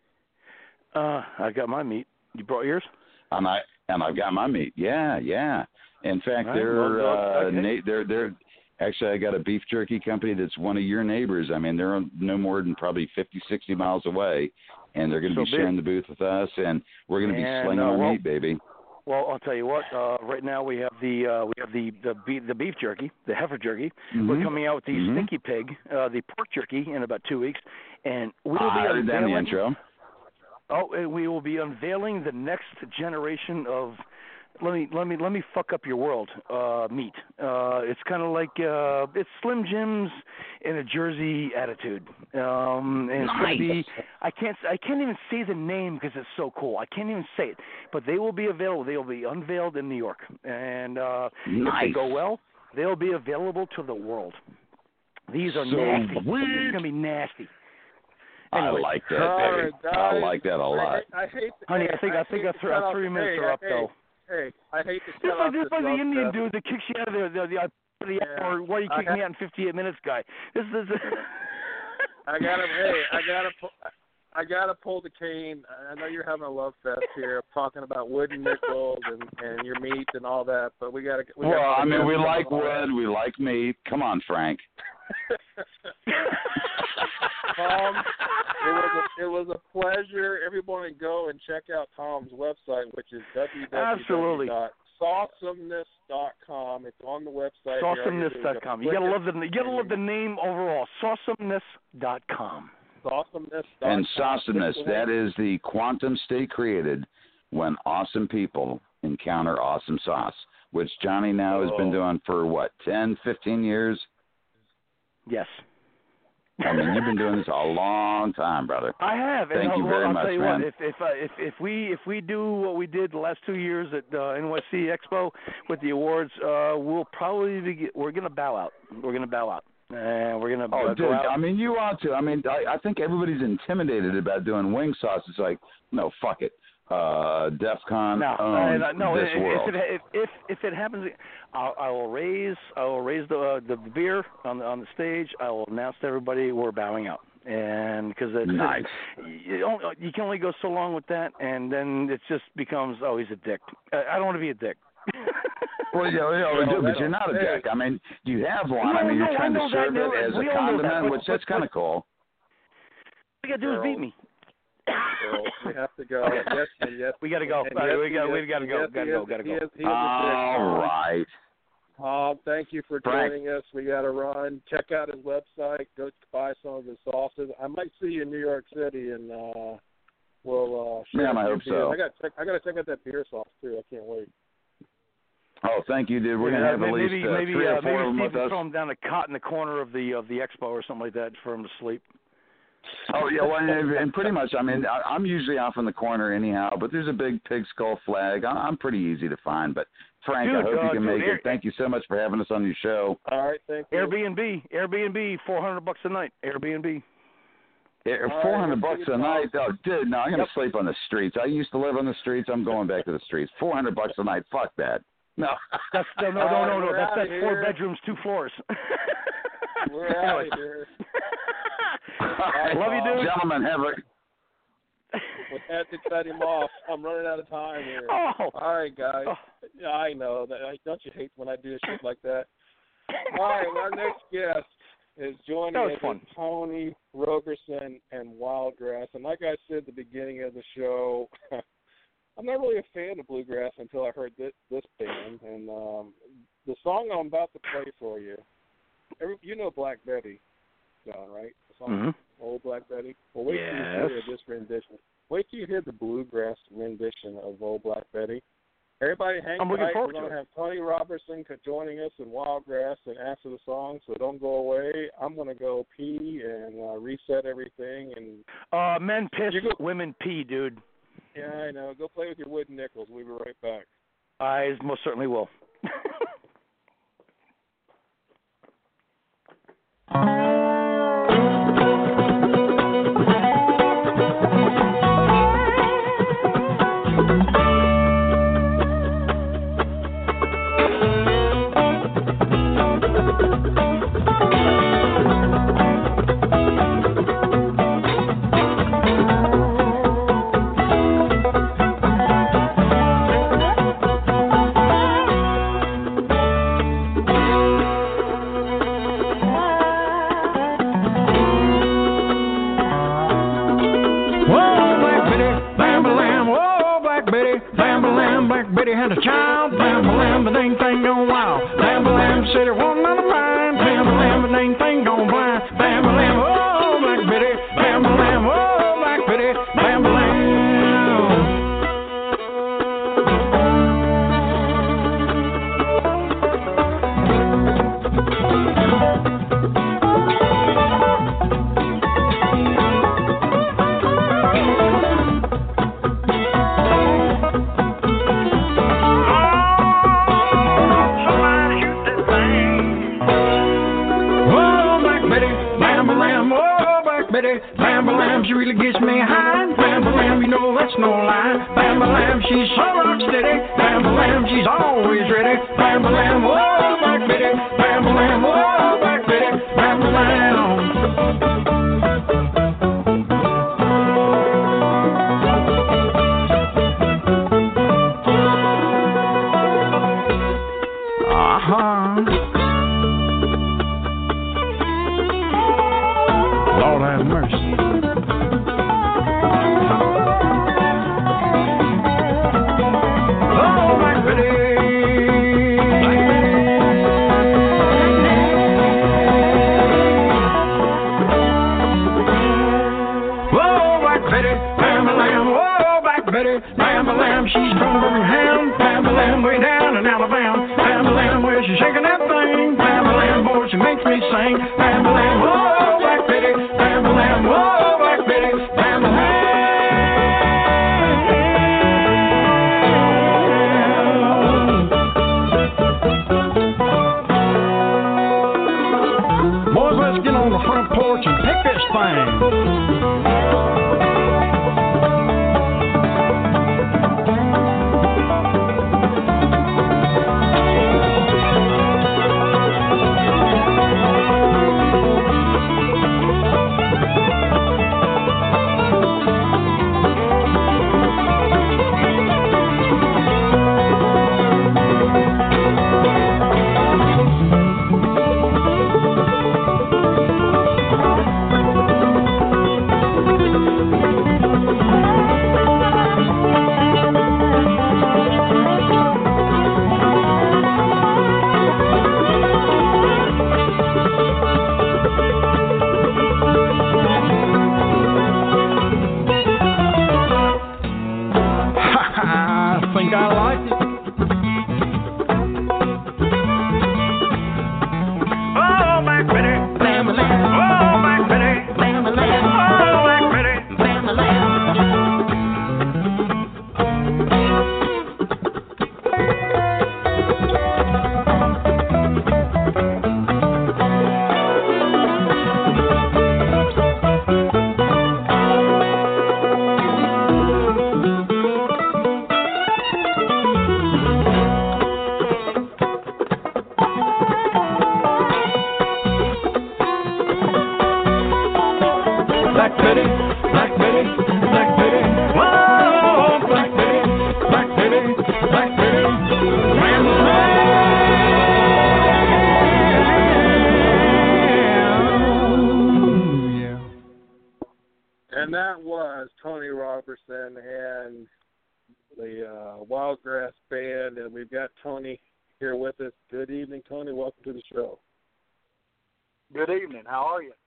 Uh, I got my meat. You brought yours? And I and I've got my meat. Yeah, yeah. In fact, right, they're well, uh, okay. na- they're they're. Actually, I got a beef jerky company that's one of your neighbors. I mean, they're no more than probably fifty, sixty miles away, and they're going to so be big. sharing the booth with us, and we're going to be And, slinging uh, our well, meat, baby. Well, I'll tell you what. Uh, right now we have the uh, we have the the beef, the beef jerky, the heifer jerky. Mm-hmm. We're coming out with the mm-hmm. stinky pig, uh, the pork jerky in about two weeks, and we will be I heard that in unveiling. the intro. Oh, and we will be unveiling the next generation of. Let me let me let me fuck up your world. Uh, meat. Uh, it's kind of like uh, it's Slim Jim's in a Jersey attitude. Um, and it's nice. gonna be. I can't I can't even say the name because it's so cool. I can't even say it. But they will be available. They will be unveiled in New York, and uh, nice. if they go well, they'll be available to the world. These are so nasty. Weird. It's gonna be nasty. I Anyway, like that, right, baby. I like that a lot. I, I hate. Honey, hey, I think I, I think hate our to th- cut our off- three minutes hey, are up hey, though. Hey, I hate to Just cut like off just this like the love Indian fest. dude that kicks you out of there. The, the, the, the Yeah. or why you I kick ha- me out in fifty-eight minutes, guy. This is. I gotta. Hey, I gotta. Pu- I gotta pull the cane. I know you're having a love fest here, talking about wooden nickels and, and your meat and all that, but we gotta. We well, gotta I mean, we like wood. wood, we like meat. Come on, Frank. Tom, it was a, it was a pleasure. Everyone go and check out Tom's website, which is w w w Absolutely. dot awesomeness dot com. It's on the website. Awesomeness dot com. You gotta love the you gotta love the name overall. Awesomeness dot com. Awesomeness. And awesomeness, that is the quantum state created when awesome people encounter awesome sauce, which Johnny now has been doing for what, ten, fifteen years? Yes. I mean, you've been doing this a long time, brother. I have. Thank and you I'll, very I'll much, tell you man. what, if if uh, if if we if we do what we did the last two years at uh, N Y C Expo with the awards, uh, we'll probably be, we're gonna bow out. We're gonna bow out, and we're gonna Oh, uh, dude, go out. I mean, you ought to. I mean, I, I think everybody's intimidated about doing wing sauce. It's like, no, fuck it. Uh, DEF CON No, owns uh, no. this if, world. If, it, if if if it happens, I'll, I will raise I will raise the uh, the beer on the on the stage. I will announce to everybody we're bowing out, and because it's Nice. you, don't, you can only go so long with that, and then it just becomes oh he's a dick. I, I don't want to be a dick. Well, yeah, yeah, Well, dude, but that- you're not a hey. dick. I mean, you have one. No, I mean, no, you're I trying to know that. serve No, it as we a all know that, condiment, but- which that's but- kind of cool. All you gotta do is Girl. beat me. Girl, we have to go. Yes, and yes. We gotta go. and All right, yes, we got he we is- gotta go. yes, Gotta he go. is- Gotta he go. is- he is a dick, All Tom. right. Tom, thank you for Frank. joining us. We got to run. Check out his website. Go buy some of his sauces. I might see you in New York City, and uh, we'll uh, share Man, a I few hope beers. so. I got check. I got to check out that beer sauce too. I can't wait. Oh, thank you, dude. We're Yeah, gonna have at maybe, least uh, maybe, three uh, or four maybe of them Steve with can us. throw him down a cot in the corner of the of the expo or something like that for him to sleep. Oh yeah, well, and, and pretty much. I mean, I, I'm usually off in the corner anyhow, but there's a big pig skull flag. I, I'm pretty easy to find. But Frank, Dude, I hope uh, you can dude, make Air- it. Thank you so much for having us on your show. All right, thank you. Airbnb, Airbnb, four hundred bucks a night. Airbnb. Four hundred we'll bucks see you a night. tomorrow. Oh, dude, no, I'm gonna Yep. sleep on the streets. I used to live on the streets. I'm going back to the streets. Four hundred bucks a night. Fuck that. No. That's no, no, All no, right, no, no. we're That's outta that's four here. bedrooms, two floors. We're out of here. All right, Love you, dude. Gentlemen, have a. We had to cut him off. I'm running out of time here. Oh. All right, guys. Oh. Yeah, I know that. I, don't you hate when I do shit like that? All right, our next guest is joining That was us, fun. Tony Rogerson and Wildgrass. And like I said at the beginning of the show, I'm not really a fan of bluegrass until I heard this, this band. And um, the song I'm about to play for you, every, you know Black Betty, John, right? The song, Mhm. Old Black Betty. Well, wait till you Yes. hear this rendition. Wait till you hear the bluegrass rendition of Old Black Betty. Everybody hang I'm looking tight. forward We're going to to it. have Tony Robertson joining us in Wildgrass and after the song, so don't go away. I'm going to go pee and uh, reset everything. And Uh, men piss, You go- women pee, dude. yeah, I know. Go play with your wooden nickels. We'll be right back. I most certainly will. Betty had a child, bam lam, but ain't thing gone wild. Bam lam said it wasn't none of mine. Bam lam, but ain't thing gone blind. Bam lam, oh Black Betty, bam lam, oh Black Betty, bam lam. Bam-a-lam, she really gets me high. Bam-a-lam, you know that's no lie. Bam-a-lam, she's so rock steady. Bam-a-lam, she's always ready. Bam-a-lam, oh, Black Betty. Bam-a-lam, oh, Black Betty. Bam-a-lam. Uh-huh. Lord have mercy. Bam-a-lam, she's from Birmingham. Bam-a-lam, way down in Alabama. Bam-a-lam, where she's shaking that thing. Bam-a-lam, boy, she makes me sing. Bam-a-lam, whoa, Black Betty. Bam-a-lam, whoa, Black Betty. Bam-a-lam. Boys, let's get on the front porch and pick this thing. And that was Tony Robertson and the uh, Wildgrass Band, and we've got Tony here with us. Good evening, Tony. Welcome to the show. Good evening. How are you?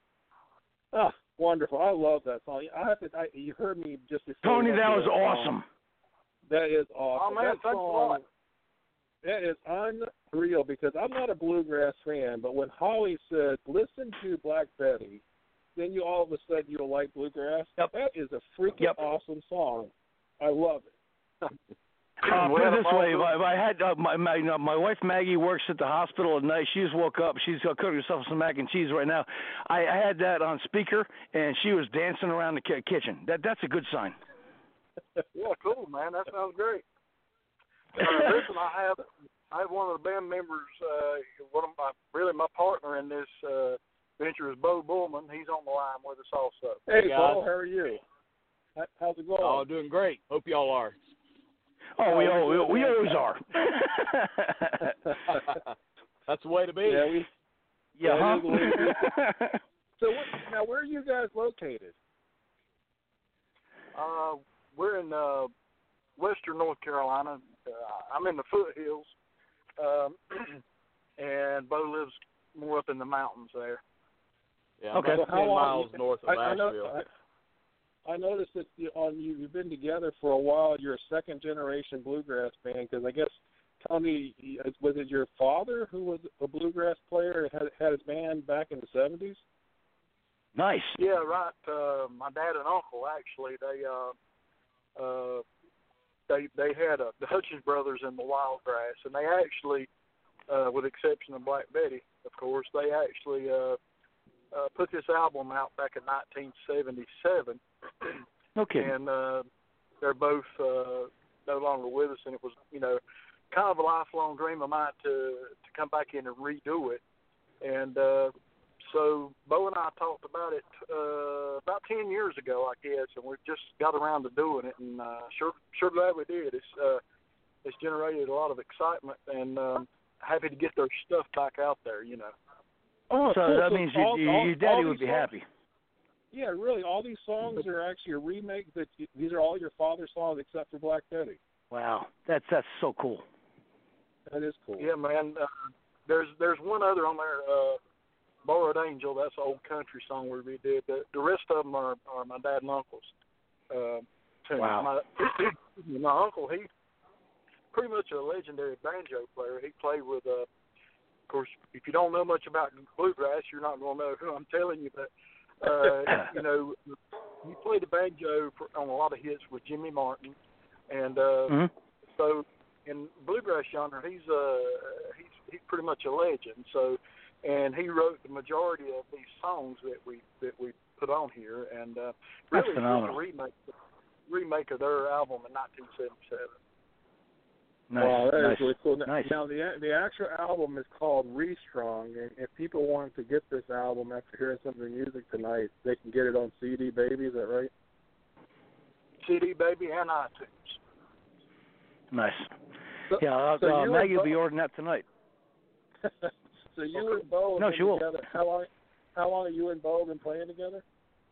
Ah, wonderful. I love that song. I have to. I, you heard me just before. Tony, that was awesome. That is awesome. Oh, man, that thanks song, a lot. That is unreal because I'm not a bluegrass fan, but when Holly said, listen to Black Betty, then you all of a sudden you'll like bluegrass. Yep. That is a freaking Yep. awesome song. I love it. Uh, put it this way: if I, if I had uh, my my, you know, my wife Maggie works at the hospital at night. She just woke up. She's uh, cooking herself some mac and cheese right now. I, I had that on speaker, and she was dancing around the ki- kitchen. That that's a good sign. Yeah, cool, man. That sounds great. Uh, listen, I have I have one of the band members. Uh, one of my really my partner in this uh, venture is Bo Bullman. He's on the line with us also. Hey, guys. Bo, how are you? How- How's it going? Oh, doing great. Hope y'all are. Oh, we all, we, we always are. That's the way to be. yeah, we. Yeah. Yeah, Huh? it is. So what, now, where are you guys located? Uh, we're in uh, western North Carolina. Uh, I'm in the foothills, um, and Bo lives more up in the mountains there. Yeah, Okay. about So how ten long- miles north of I, I, know, Asheville. I, I noticed that you, on you, you've been together for a while. You're a second generation bluegrass band because I guess Tony, was it your father who was a bluegrass player and had had his band back in the seventies? Nice. Yeah, right. Uh, my dad and uncle actually they uh, uh, they they had uh, the Hutchins brothers in the Wildgrass, and they actually, uh, with the exception of Black Betty, of course, they actually uh, uh, put this album out back in nineteen seventy-seven. No kidding. And uh, they're both uh, no longer with us, and it was, you know, kind of a lifelong dream of mine to to come back in and redo it. And uh, so Bo and I talked about it uh, about ten years ago, I guess, and we just got around to doing it, and uh, sure sure glad we did. It's uh, it's generated a lot of excitement, and um, happy to get their stuff back out there, you know. Oh, So cool. that So means your, all- your, all- your daddy all would these be songs- happy. Yeah, really. All these songs are actually a remake. That you, these are all your father's songs except for Black Betty. Wow, that's that's so cool. That is cool. Yeah, man. Uh, there's there's one other on there, uh, Borrowed Angel. That's an old country song we redid. The, the rest of them are, are my dad and uncle's. Uh, tunes. Wow. My, my uncle, he pretty much a legendary banjo player. He played with, uh, of course, if you don't know much about bluegrass, you're not going to know who I'm telling you, but, uh, you know, he played the banjo for, on a lot of hits with Jimmy Martin. And uh, Mm-hmm. so in bluegrass genre, he's, uh, he's, he's pretty much a legend. So, and he wrote the majority of these songs that we that we put on here, and uh, That's really phenomenal. just a remake remake of their album in nineteen seventy-seven. Nice. Wow, that nice. is really cool. Now, Nice. now the the actual album is called Restrung, and if people want to get this album after hearing some of the music tonight, they can get it on C D, baby. Is that right? C D Baby and iTunes. Nice. So, Yeah, uh, so uh, you Maggie and will be Bo, ordering that tonight. so you and Bo have No, been she will. together. How long? How long have you and Bo been playing together?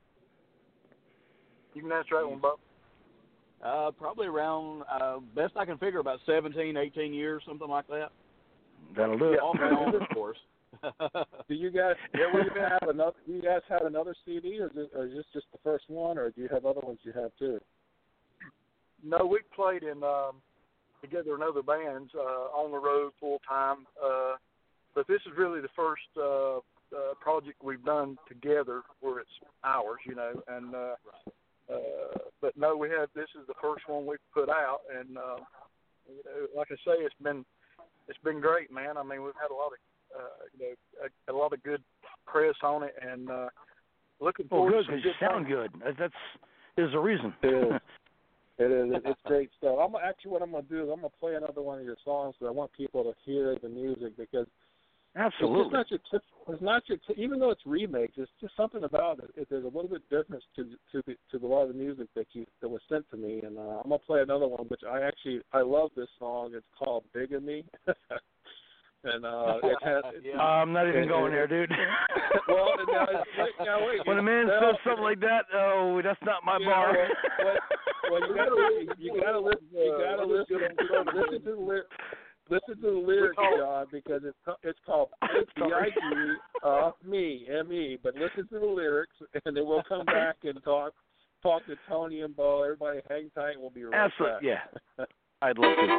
You can answer that one, Bob. Uh, probably around, uh, best I can figure, about seventeen, eighteen years, something like that. That'll do it. Off and on, of course. Do you guys? Yeah, do you have another? Do you guys have another C D, or is, it, or is this just the first one, or do you have other ones you have too? No, we played in um, together in other bands uh, on the road full time, uh, but this is really the first uh, uh, project we've done together where it's ours, you know. And uh, uh, but no, we have this is the first one we've put out, and uh, you know, like I say, it's been it's been great, man. I mean, we've had a lot of uh, you know a, a lot of good press on it, and uh, looking Well, forward good, to some because you good sound things. good. That- That's there's a reason. It is. It is. It's great stuff. I'm actually what I'm gonna do is I'm gonna play another one of your songs because I want people to hear the music because Absolutely. it's just not your tip, it's not your t- even though it's remakes, it's just something about it. it there's a little bit difference to to the, to a lot of the music that you that was sent to me, and uh, I'm gonna play another one which I actually I love this song. It's called Bigamy. And uh, it has. It, Yeah. I'm not even it- going it- there, dude. well, now, wait, now wait. When a man now, says something like that, oh, that's not my Yeah, bar. well, well, you gotta, you gotta listen, you gotta listen, listen to the lyrics, listen to the lyrics, John, because it's it's called B I G uh me M E. But listen to the lyrics, and then we'll come back and talk talk to Tony and Bo. Everybody hang tight. We'll be right Absolutely, back. yeah. I'd love to.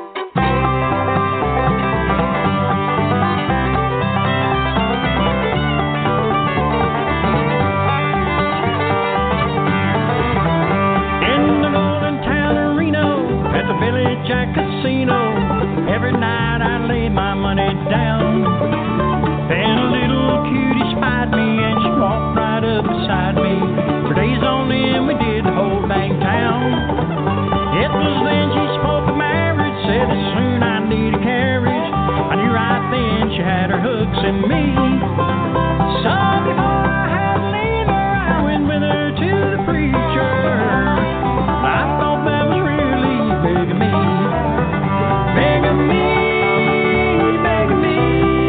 In the golden town of Reno, at the Village Jack Casino, every night I lay my money down. Then a little cutie spied me and she walked right up beside me. For days on end we did the whole dang town. It was then she spoke of marriage, said as soon I need a carriage. I knew right then she had her hooks in me. So before I had to leave her, I went with her to the preacher. I thought that was really bigamy. Bigamy, bigamy.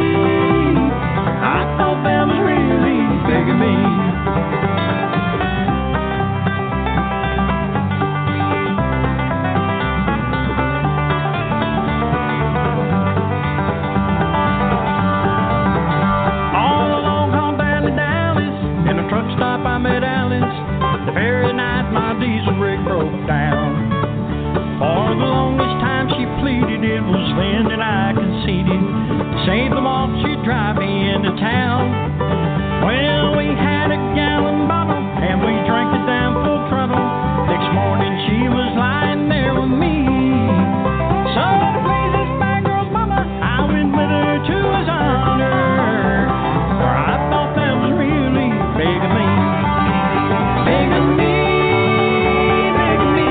I thought that was really bigamy. Stop, I met Alice. The very night my diesel rig broke down. For the longest time she pleaded, it was then that I conceded. Save the walk, she'd drive me into town. Well, we had a gallon bottle and we drank it down full throttle. Next morning she was lying there with me. So to please this bad girl's mama, I went with her to his honor. For I thought that was really big of me. Big of me, big of me.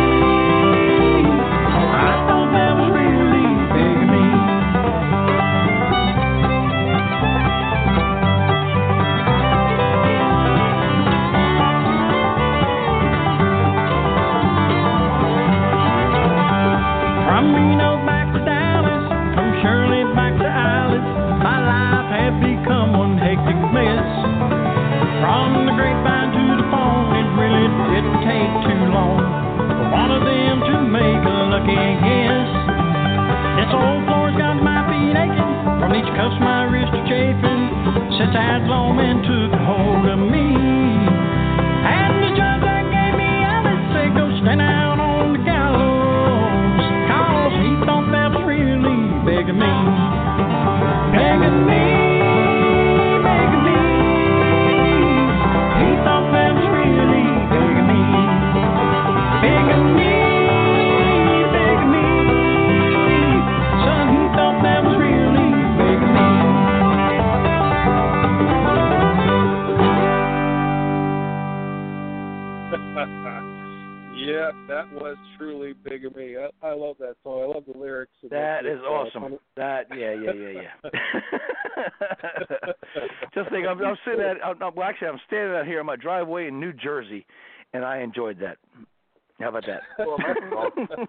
I thought that was really big of me. From Reno back to Dallas, from Shirley back to Alice, my life had become one hectic mess. From the grapevine to the phone, it really didn't take too long for one of them to make a lucky guess. This old floor's got my feet aching, from each cuffs my wrists are chafing, since that lawman took hold of me. And the judge that gave me Alice said go stand out on the gallows, cause he thought that was really big of me. Big of me, big of me. He thought that was really big of me. Big of me, big of me. Son, he thought that was really big of me. Yeah, that was truly big of me. I, I love that song. I love the lyrics. That is awesome. That yeah yeah yeah yeah. Just think, I'm, I'm sitting at. I'm, well, actually, I'm standing out here in my driveway in New Jersey, and I enjoyed that. How about that? Well, that's awesome.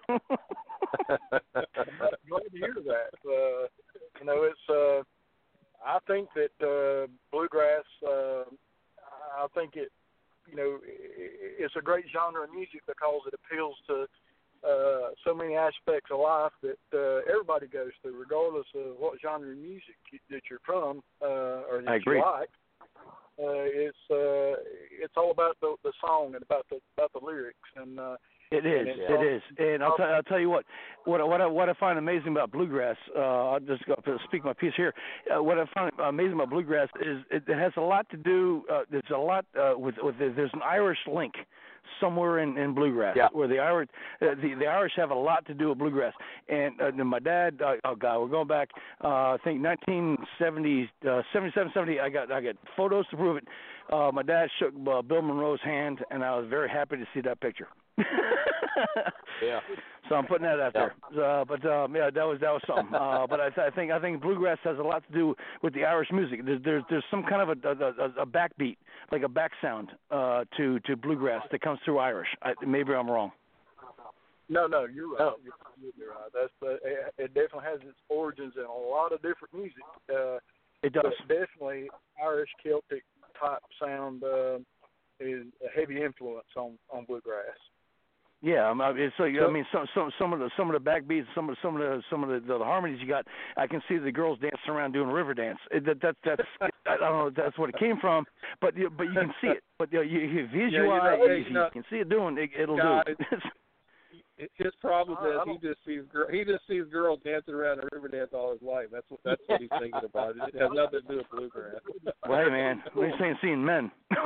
Glad to hear that. Uh, you know, it's. Uh, I think that uh, bluegrass. Uh, I think it. You know, it's a great genre of music because it appeals to uh, so many aspects of life that uh, everybody goes through, regardless of what genre of music that you're from uh, or that I agree. you like. Uh, it's uh, it's all about the, the song and about the about the lyrics and. Uh, It is. It is. And I'll, t- I'll tell you what. What, what, I, what I find amazing about bluegrass, uh, I'll just go, speak my piece here. Uh, what I find amazing about bluegrass is it, it has a lot to do. Uh, there's a lot uh, with, with there's an Irish link somewhere in, in bluegrass, yeah. where the Irish uh, the, the Irish have a lot to do with bluegrass. And uh, my dad, uh, oh God, we're going back. Uh, I think nineteen seventy, uh, seventy-seven, seventy. I got I got photos to prove it. Uh, my dad shook uh, Bill Monroe's hand, and I was very happy to see that picture. Yeah. So I'm putting that out Yeah. there. Uh, but um, yeah, that was that was something. Uh, but I, th- I think I think bluegrass has a lot to do with the Irish music. There's there's, there's some kind of a, a, a backbeat, like a back sound uh, to to bluegrass that comes through Irish. I, maybe I'm wrong. No, no, you're right. Oh. You're absolutely right. That's uh, it, it definitely has its origins in a lot of different music. Uh, It does. But definitely Irish Celtic type sound uh, is a heavy influence on, on bluegrass. Yeah, I mean, it's like, I mean, some some some of the some of the backbeats, some of some of the some of the, the, the harmonies you got. I can see the girls dancing around doing river dance. It, that that that's I don't know if that's what it came from, but you, but you can see it. But you, know, you, you visualize, yeah, you know, if you know, you can see it doing, it, it'll guys, do. His problem I, is I he just sees gir- he just sees girls dancing around a river dance all his life. That's what that's what he's thinking about. It has nothing to do with bluegrass. Well, hey man, what are you saying? Seeing men.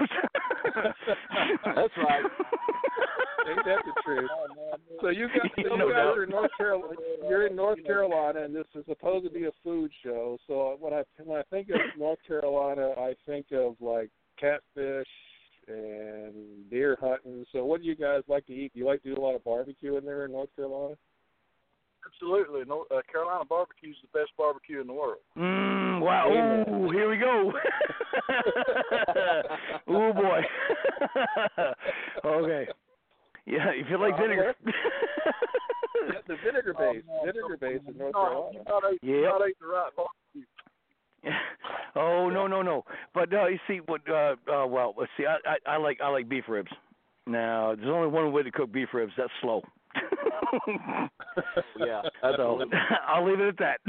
That's right. Ain't that the truth? So you guys, so you No guys doubt. are in North Carolina. You're in North Carolina, and this is supposed to be a food show. So when I when I think of North Carolina, I think of like catfish and deer hunting. So what do you guys like to eat? Do you like to do a lot of barbecue in there in North Carolina? Absolutely. North, uh, Carolina barbecue is the best barbecue in the world. Mm, wow. Ooh, here we go. Oh boy. Okay. Yeah, if you like vinegar. Yeah, the vinegar base, vinegar base in North Carolina. You've not ate, Yep. you've not ate the right barbecue. Oh no no no! But uh, you see what? Uh, uh, well, let's see. I, I I like I like beef ribs. Now there's only one way to cook beef ribs. That's slow. Yeah, So absolutely. I'll leave it at that.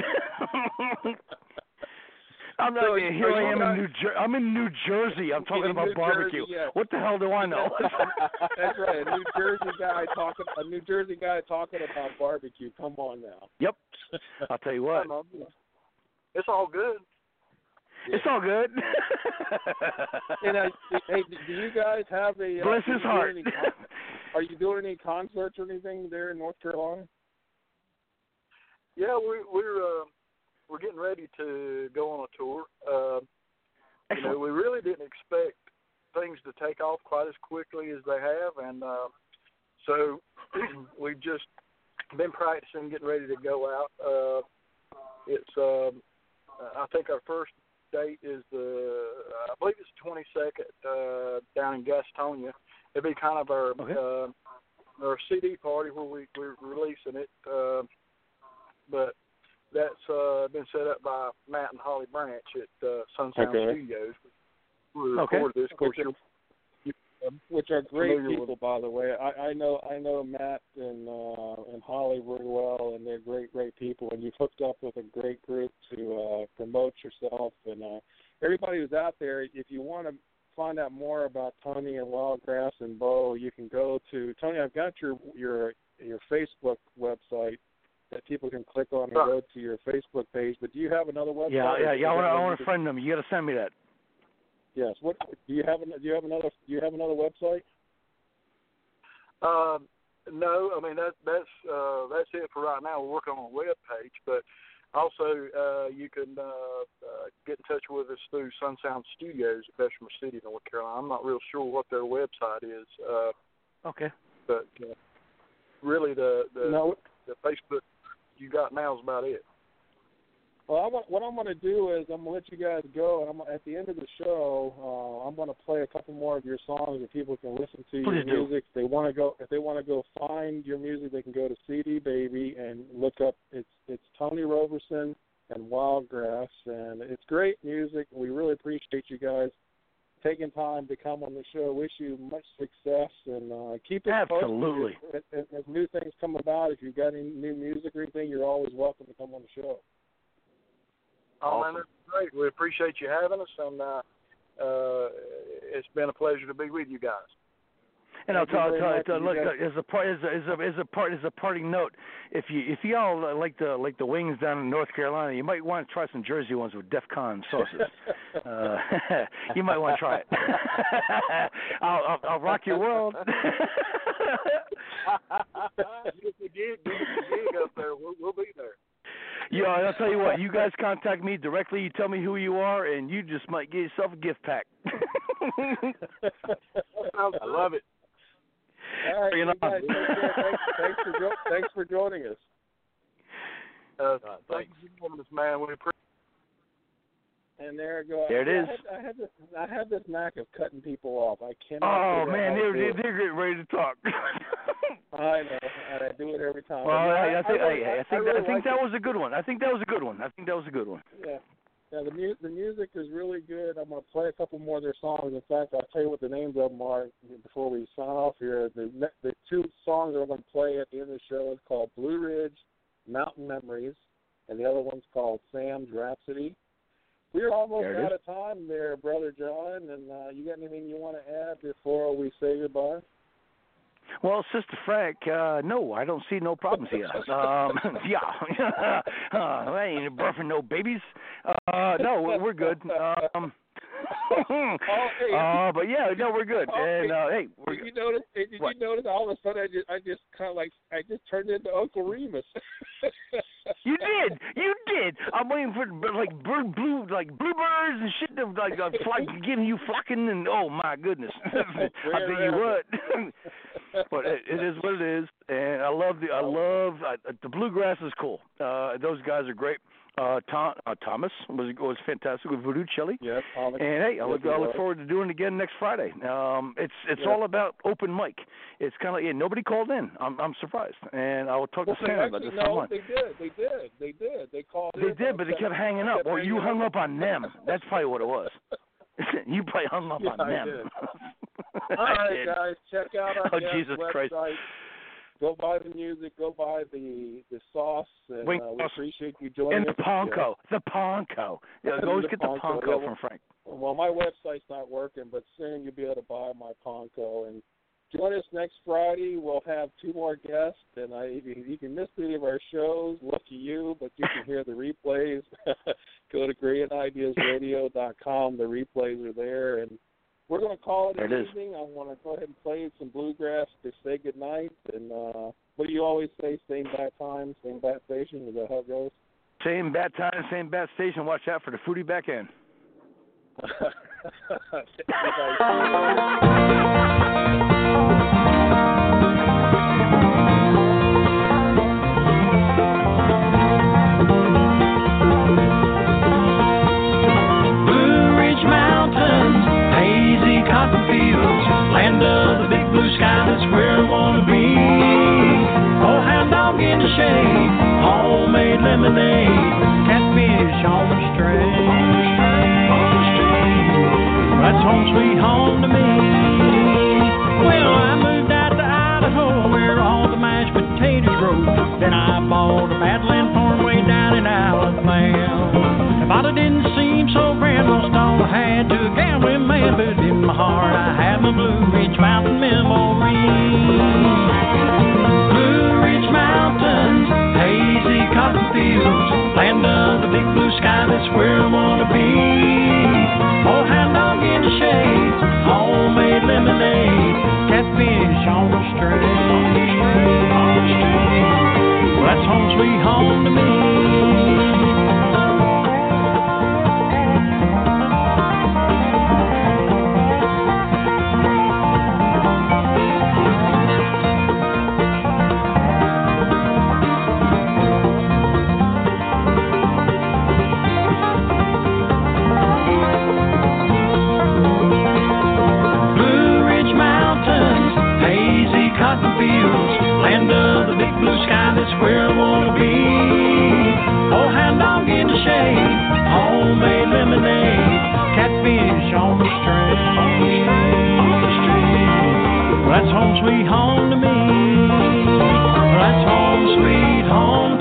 I'm not. So, here so I you am guys- in New Jer- I'm in New Jersey. I'm talking In about New barbecue. Jersey, yeah. What the hell do I know? That's right. A New Jersey guy talking. A New Jersey guy talking about barbecue. Come on now. Yep. I'll tell you what. It's all good. It's all good. And uh, hey, do you guys have a? Uh, Bless are his you heart. doing any con- Are you doing any concerts or anything there in North Carolina? Yeah, we, we're uh, we're getting ready to go on a tour. Uh, you know, Excellent. we really didn't expect things to take off quite as quickly as they have, and uh, so we've just been practicing, getting ready to go out. Uh, it's um, I think our first date is the I believe it's the twenty-second uh, down in Gastonia. It'll be kind of our Okay. uh, our C D party where we we're releasing it. Uh, But that's uh, been set up by Matt and Holly Branch at uh, Sunsound Okay. Studios. We Okay. recorded this. Of course, Which you're, you're Which are great familiar people, by the way. I, I know I know Matt and uh, and Holly really well, and they're great, great people. And you've hooked up with a great group to uh, promote yourself. And uh, everybody who's out there, if you want to find out more about Tony and Wildgrass and Bo, you can go to Tony. I've got your your your Facebook website that people can click on and go to your Facebook page. But do you have another website? Yeah, yeah, yeah. I want to, I want to to friend them. You got to send me that. Yes. What do you have? an- Do you have another? Do you have another website? Um, no, I mean that that's uh, that's it for right now. We're working on a web page, but also uh, you can uh, uh, get in touch with us through Sunsound Studios at Bessemer City, North Carolina. I'm not real sure what their website is, uh, Okay. but uh, really the the, No. the Facebook you got now is about it. Well, I want, what I'm going to do is I'm going to let you guys go, and I'm at the end of the show, uh, I'm going to play a couple more of your songs, and people can listen to your Please do. music. If they want to go, if they want to go find your music, they can go to C D Baby and look up. It's it's Tony Roberson and Wildgrass, and it's great music. We really appreciate you guys taking time to come on the show. Wish you much success, and uh, keep it Absolutely. posted. As, as, as new things come about, if you've got any new music or anything, you're always welcome to come on the show. Oh, man, that's great. We appreciate you having us, and uh, uh, it's been a pleasure to be with you guys. And I'll Thank you tell, very tell, much. tell You look guys- uh, as a part as a as a as a part as a parting note, if you if y'all uh, like the like the wings down in North Carolina, you might want to try some Jersey ones with DEF CON sauces. uh, you might want to try it. I'll, I'll I'll rock your world. Give us a gig, give us a gig up there. We'll, we'll be there. Yeah, I'll tell you what. You guys contact me directly. You tell me who you are, and you just might get yourself a gift pack. I love it. All right, Bring you it guys on. take care. Thanks, thanks for jo- thanks for joining us. Uh, thank you for joining us, man. We appreciate And there you go. There it Yeah, is. I had, I had this I had this knack of cutting people off. I cannot. Oh figure out man, how to they're do they're, it. they're getting ready to talk. I know, and I do it every time. Well, But, I, yeah, I think really, I, I think really I think like that it. was a good one. I think that was a good one. I think that was a good one. Yeah, Yeah, the mu- the music is really good. I'm going to play a couple more of their songs. In fact, I'll tell you what the names of them are before we sign off here. The ne- the two songs that I'm going to play at the end of the show is called Blue Ridge Mountain Memories, and the other one's called Sam's Rhapsody. We're almost out of time there, Brother John, and uh, you got anything you want to add before we say goodbye? Well, Sister Frank, uh, no, I don't see no problems here. Um, yeah, uh, I ain't birthing no babies. Uh, no, we're, we're good. Um, uh, but yeah, no, we're good. And uh, hey, we're did you notice? Did you what? notice? All of a sudden, I just, I just kind of like, I just turned into Uncle Remus. You did, you did. I'm waiting for like bird blue, like bluebirds and shit, that, like uh, fly, giving you flocking, and oh my goodness, I tell you what. But it, it is what it is, and I love the I love uh, the bluegrass is cool. Uh, those guys are great. Uh, Tom, uh, Thomas was was fantastic with Voodoo Chili. Yes, Thomas. And hey, I yes, look I look forward to doing it again next Friday. Um, it's it's yeah. all about open mic. It's kind of like yeah, nobody called in. I'm I'm surprised, and I will talk well, to Sam about this. No, they did, they did, they did. They called. They in, did, but they kept hanging up, or you hung up on them. That's probably what it was. You probably hung up yeah, on I them. Did. All right, did. guys, check out our oh, guest Jesus website. Christ. Go buy the music. Go buy the the sauce, and Wait, uh, we appreciate you joining and us. the Ponko, yeah. the Ponko. Yeah, go the get the Ponko, Ponko yeah, well, from Frank. Well, my website's not working, but soon you'll be able to buy my Ponko. And join us next Friday. We'll have two more guests, and I, if you, you can miss any of our shows, lucky you, but you can hear the replays. Go to great ideas radio dot com. The replays are there, and we're going to call it there an it evening. I want to go ahead and play some bluegrass to say goodnight. And uh, what do you always say? Same bat time, same bat station. Is that how it goes? Same bat time, same bat station. Watch out for the foodie back end. Land of the big blue sky, that's where I wanna be. Oh, hound dog in the shade, homemade lemonade, catfish on the string. That's home sweet home to me. Well, I moved out to Idaho, where all the mashed potatoes grow. Then I bought a Badland farm way down in Alabama. If I didn't seem so grand, lost all I had to a gambling man, but in my heart I had my Blue Ridge Mountain memory. Blue Ridge Mountains, hazy cotton fields, land of the big blue sky, that's where I wanna be. Oh, hound dog in the shade, homemade lemonade, catfish on the string. Well, that's home sweet home to me. Land of the big blue sky, that's where I wanna be. Oh, hound dog in the shade, homemade lemonade, catfish on the string. Well, that's home sweet home to me. Well, that's home sweet home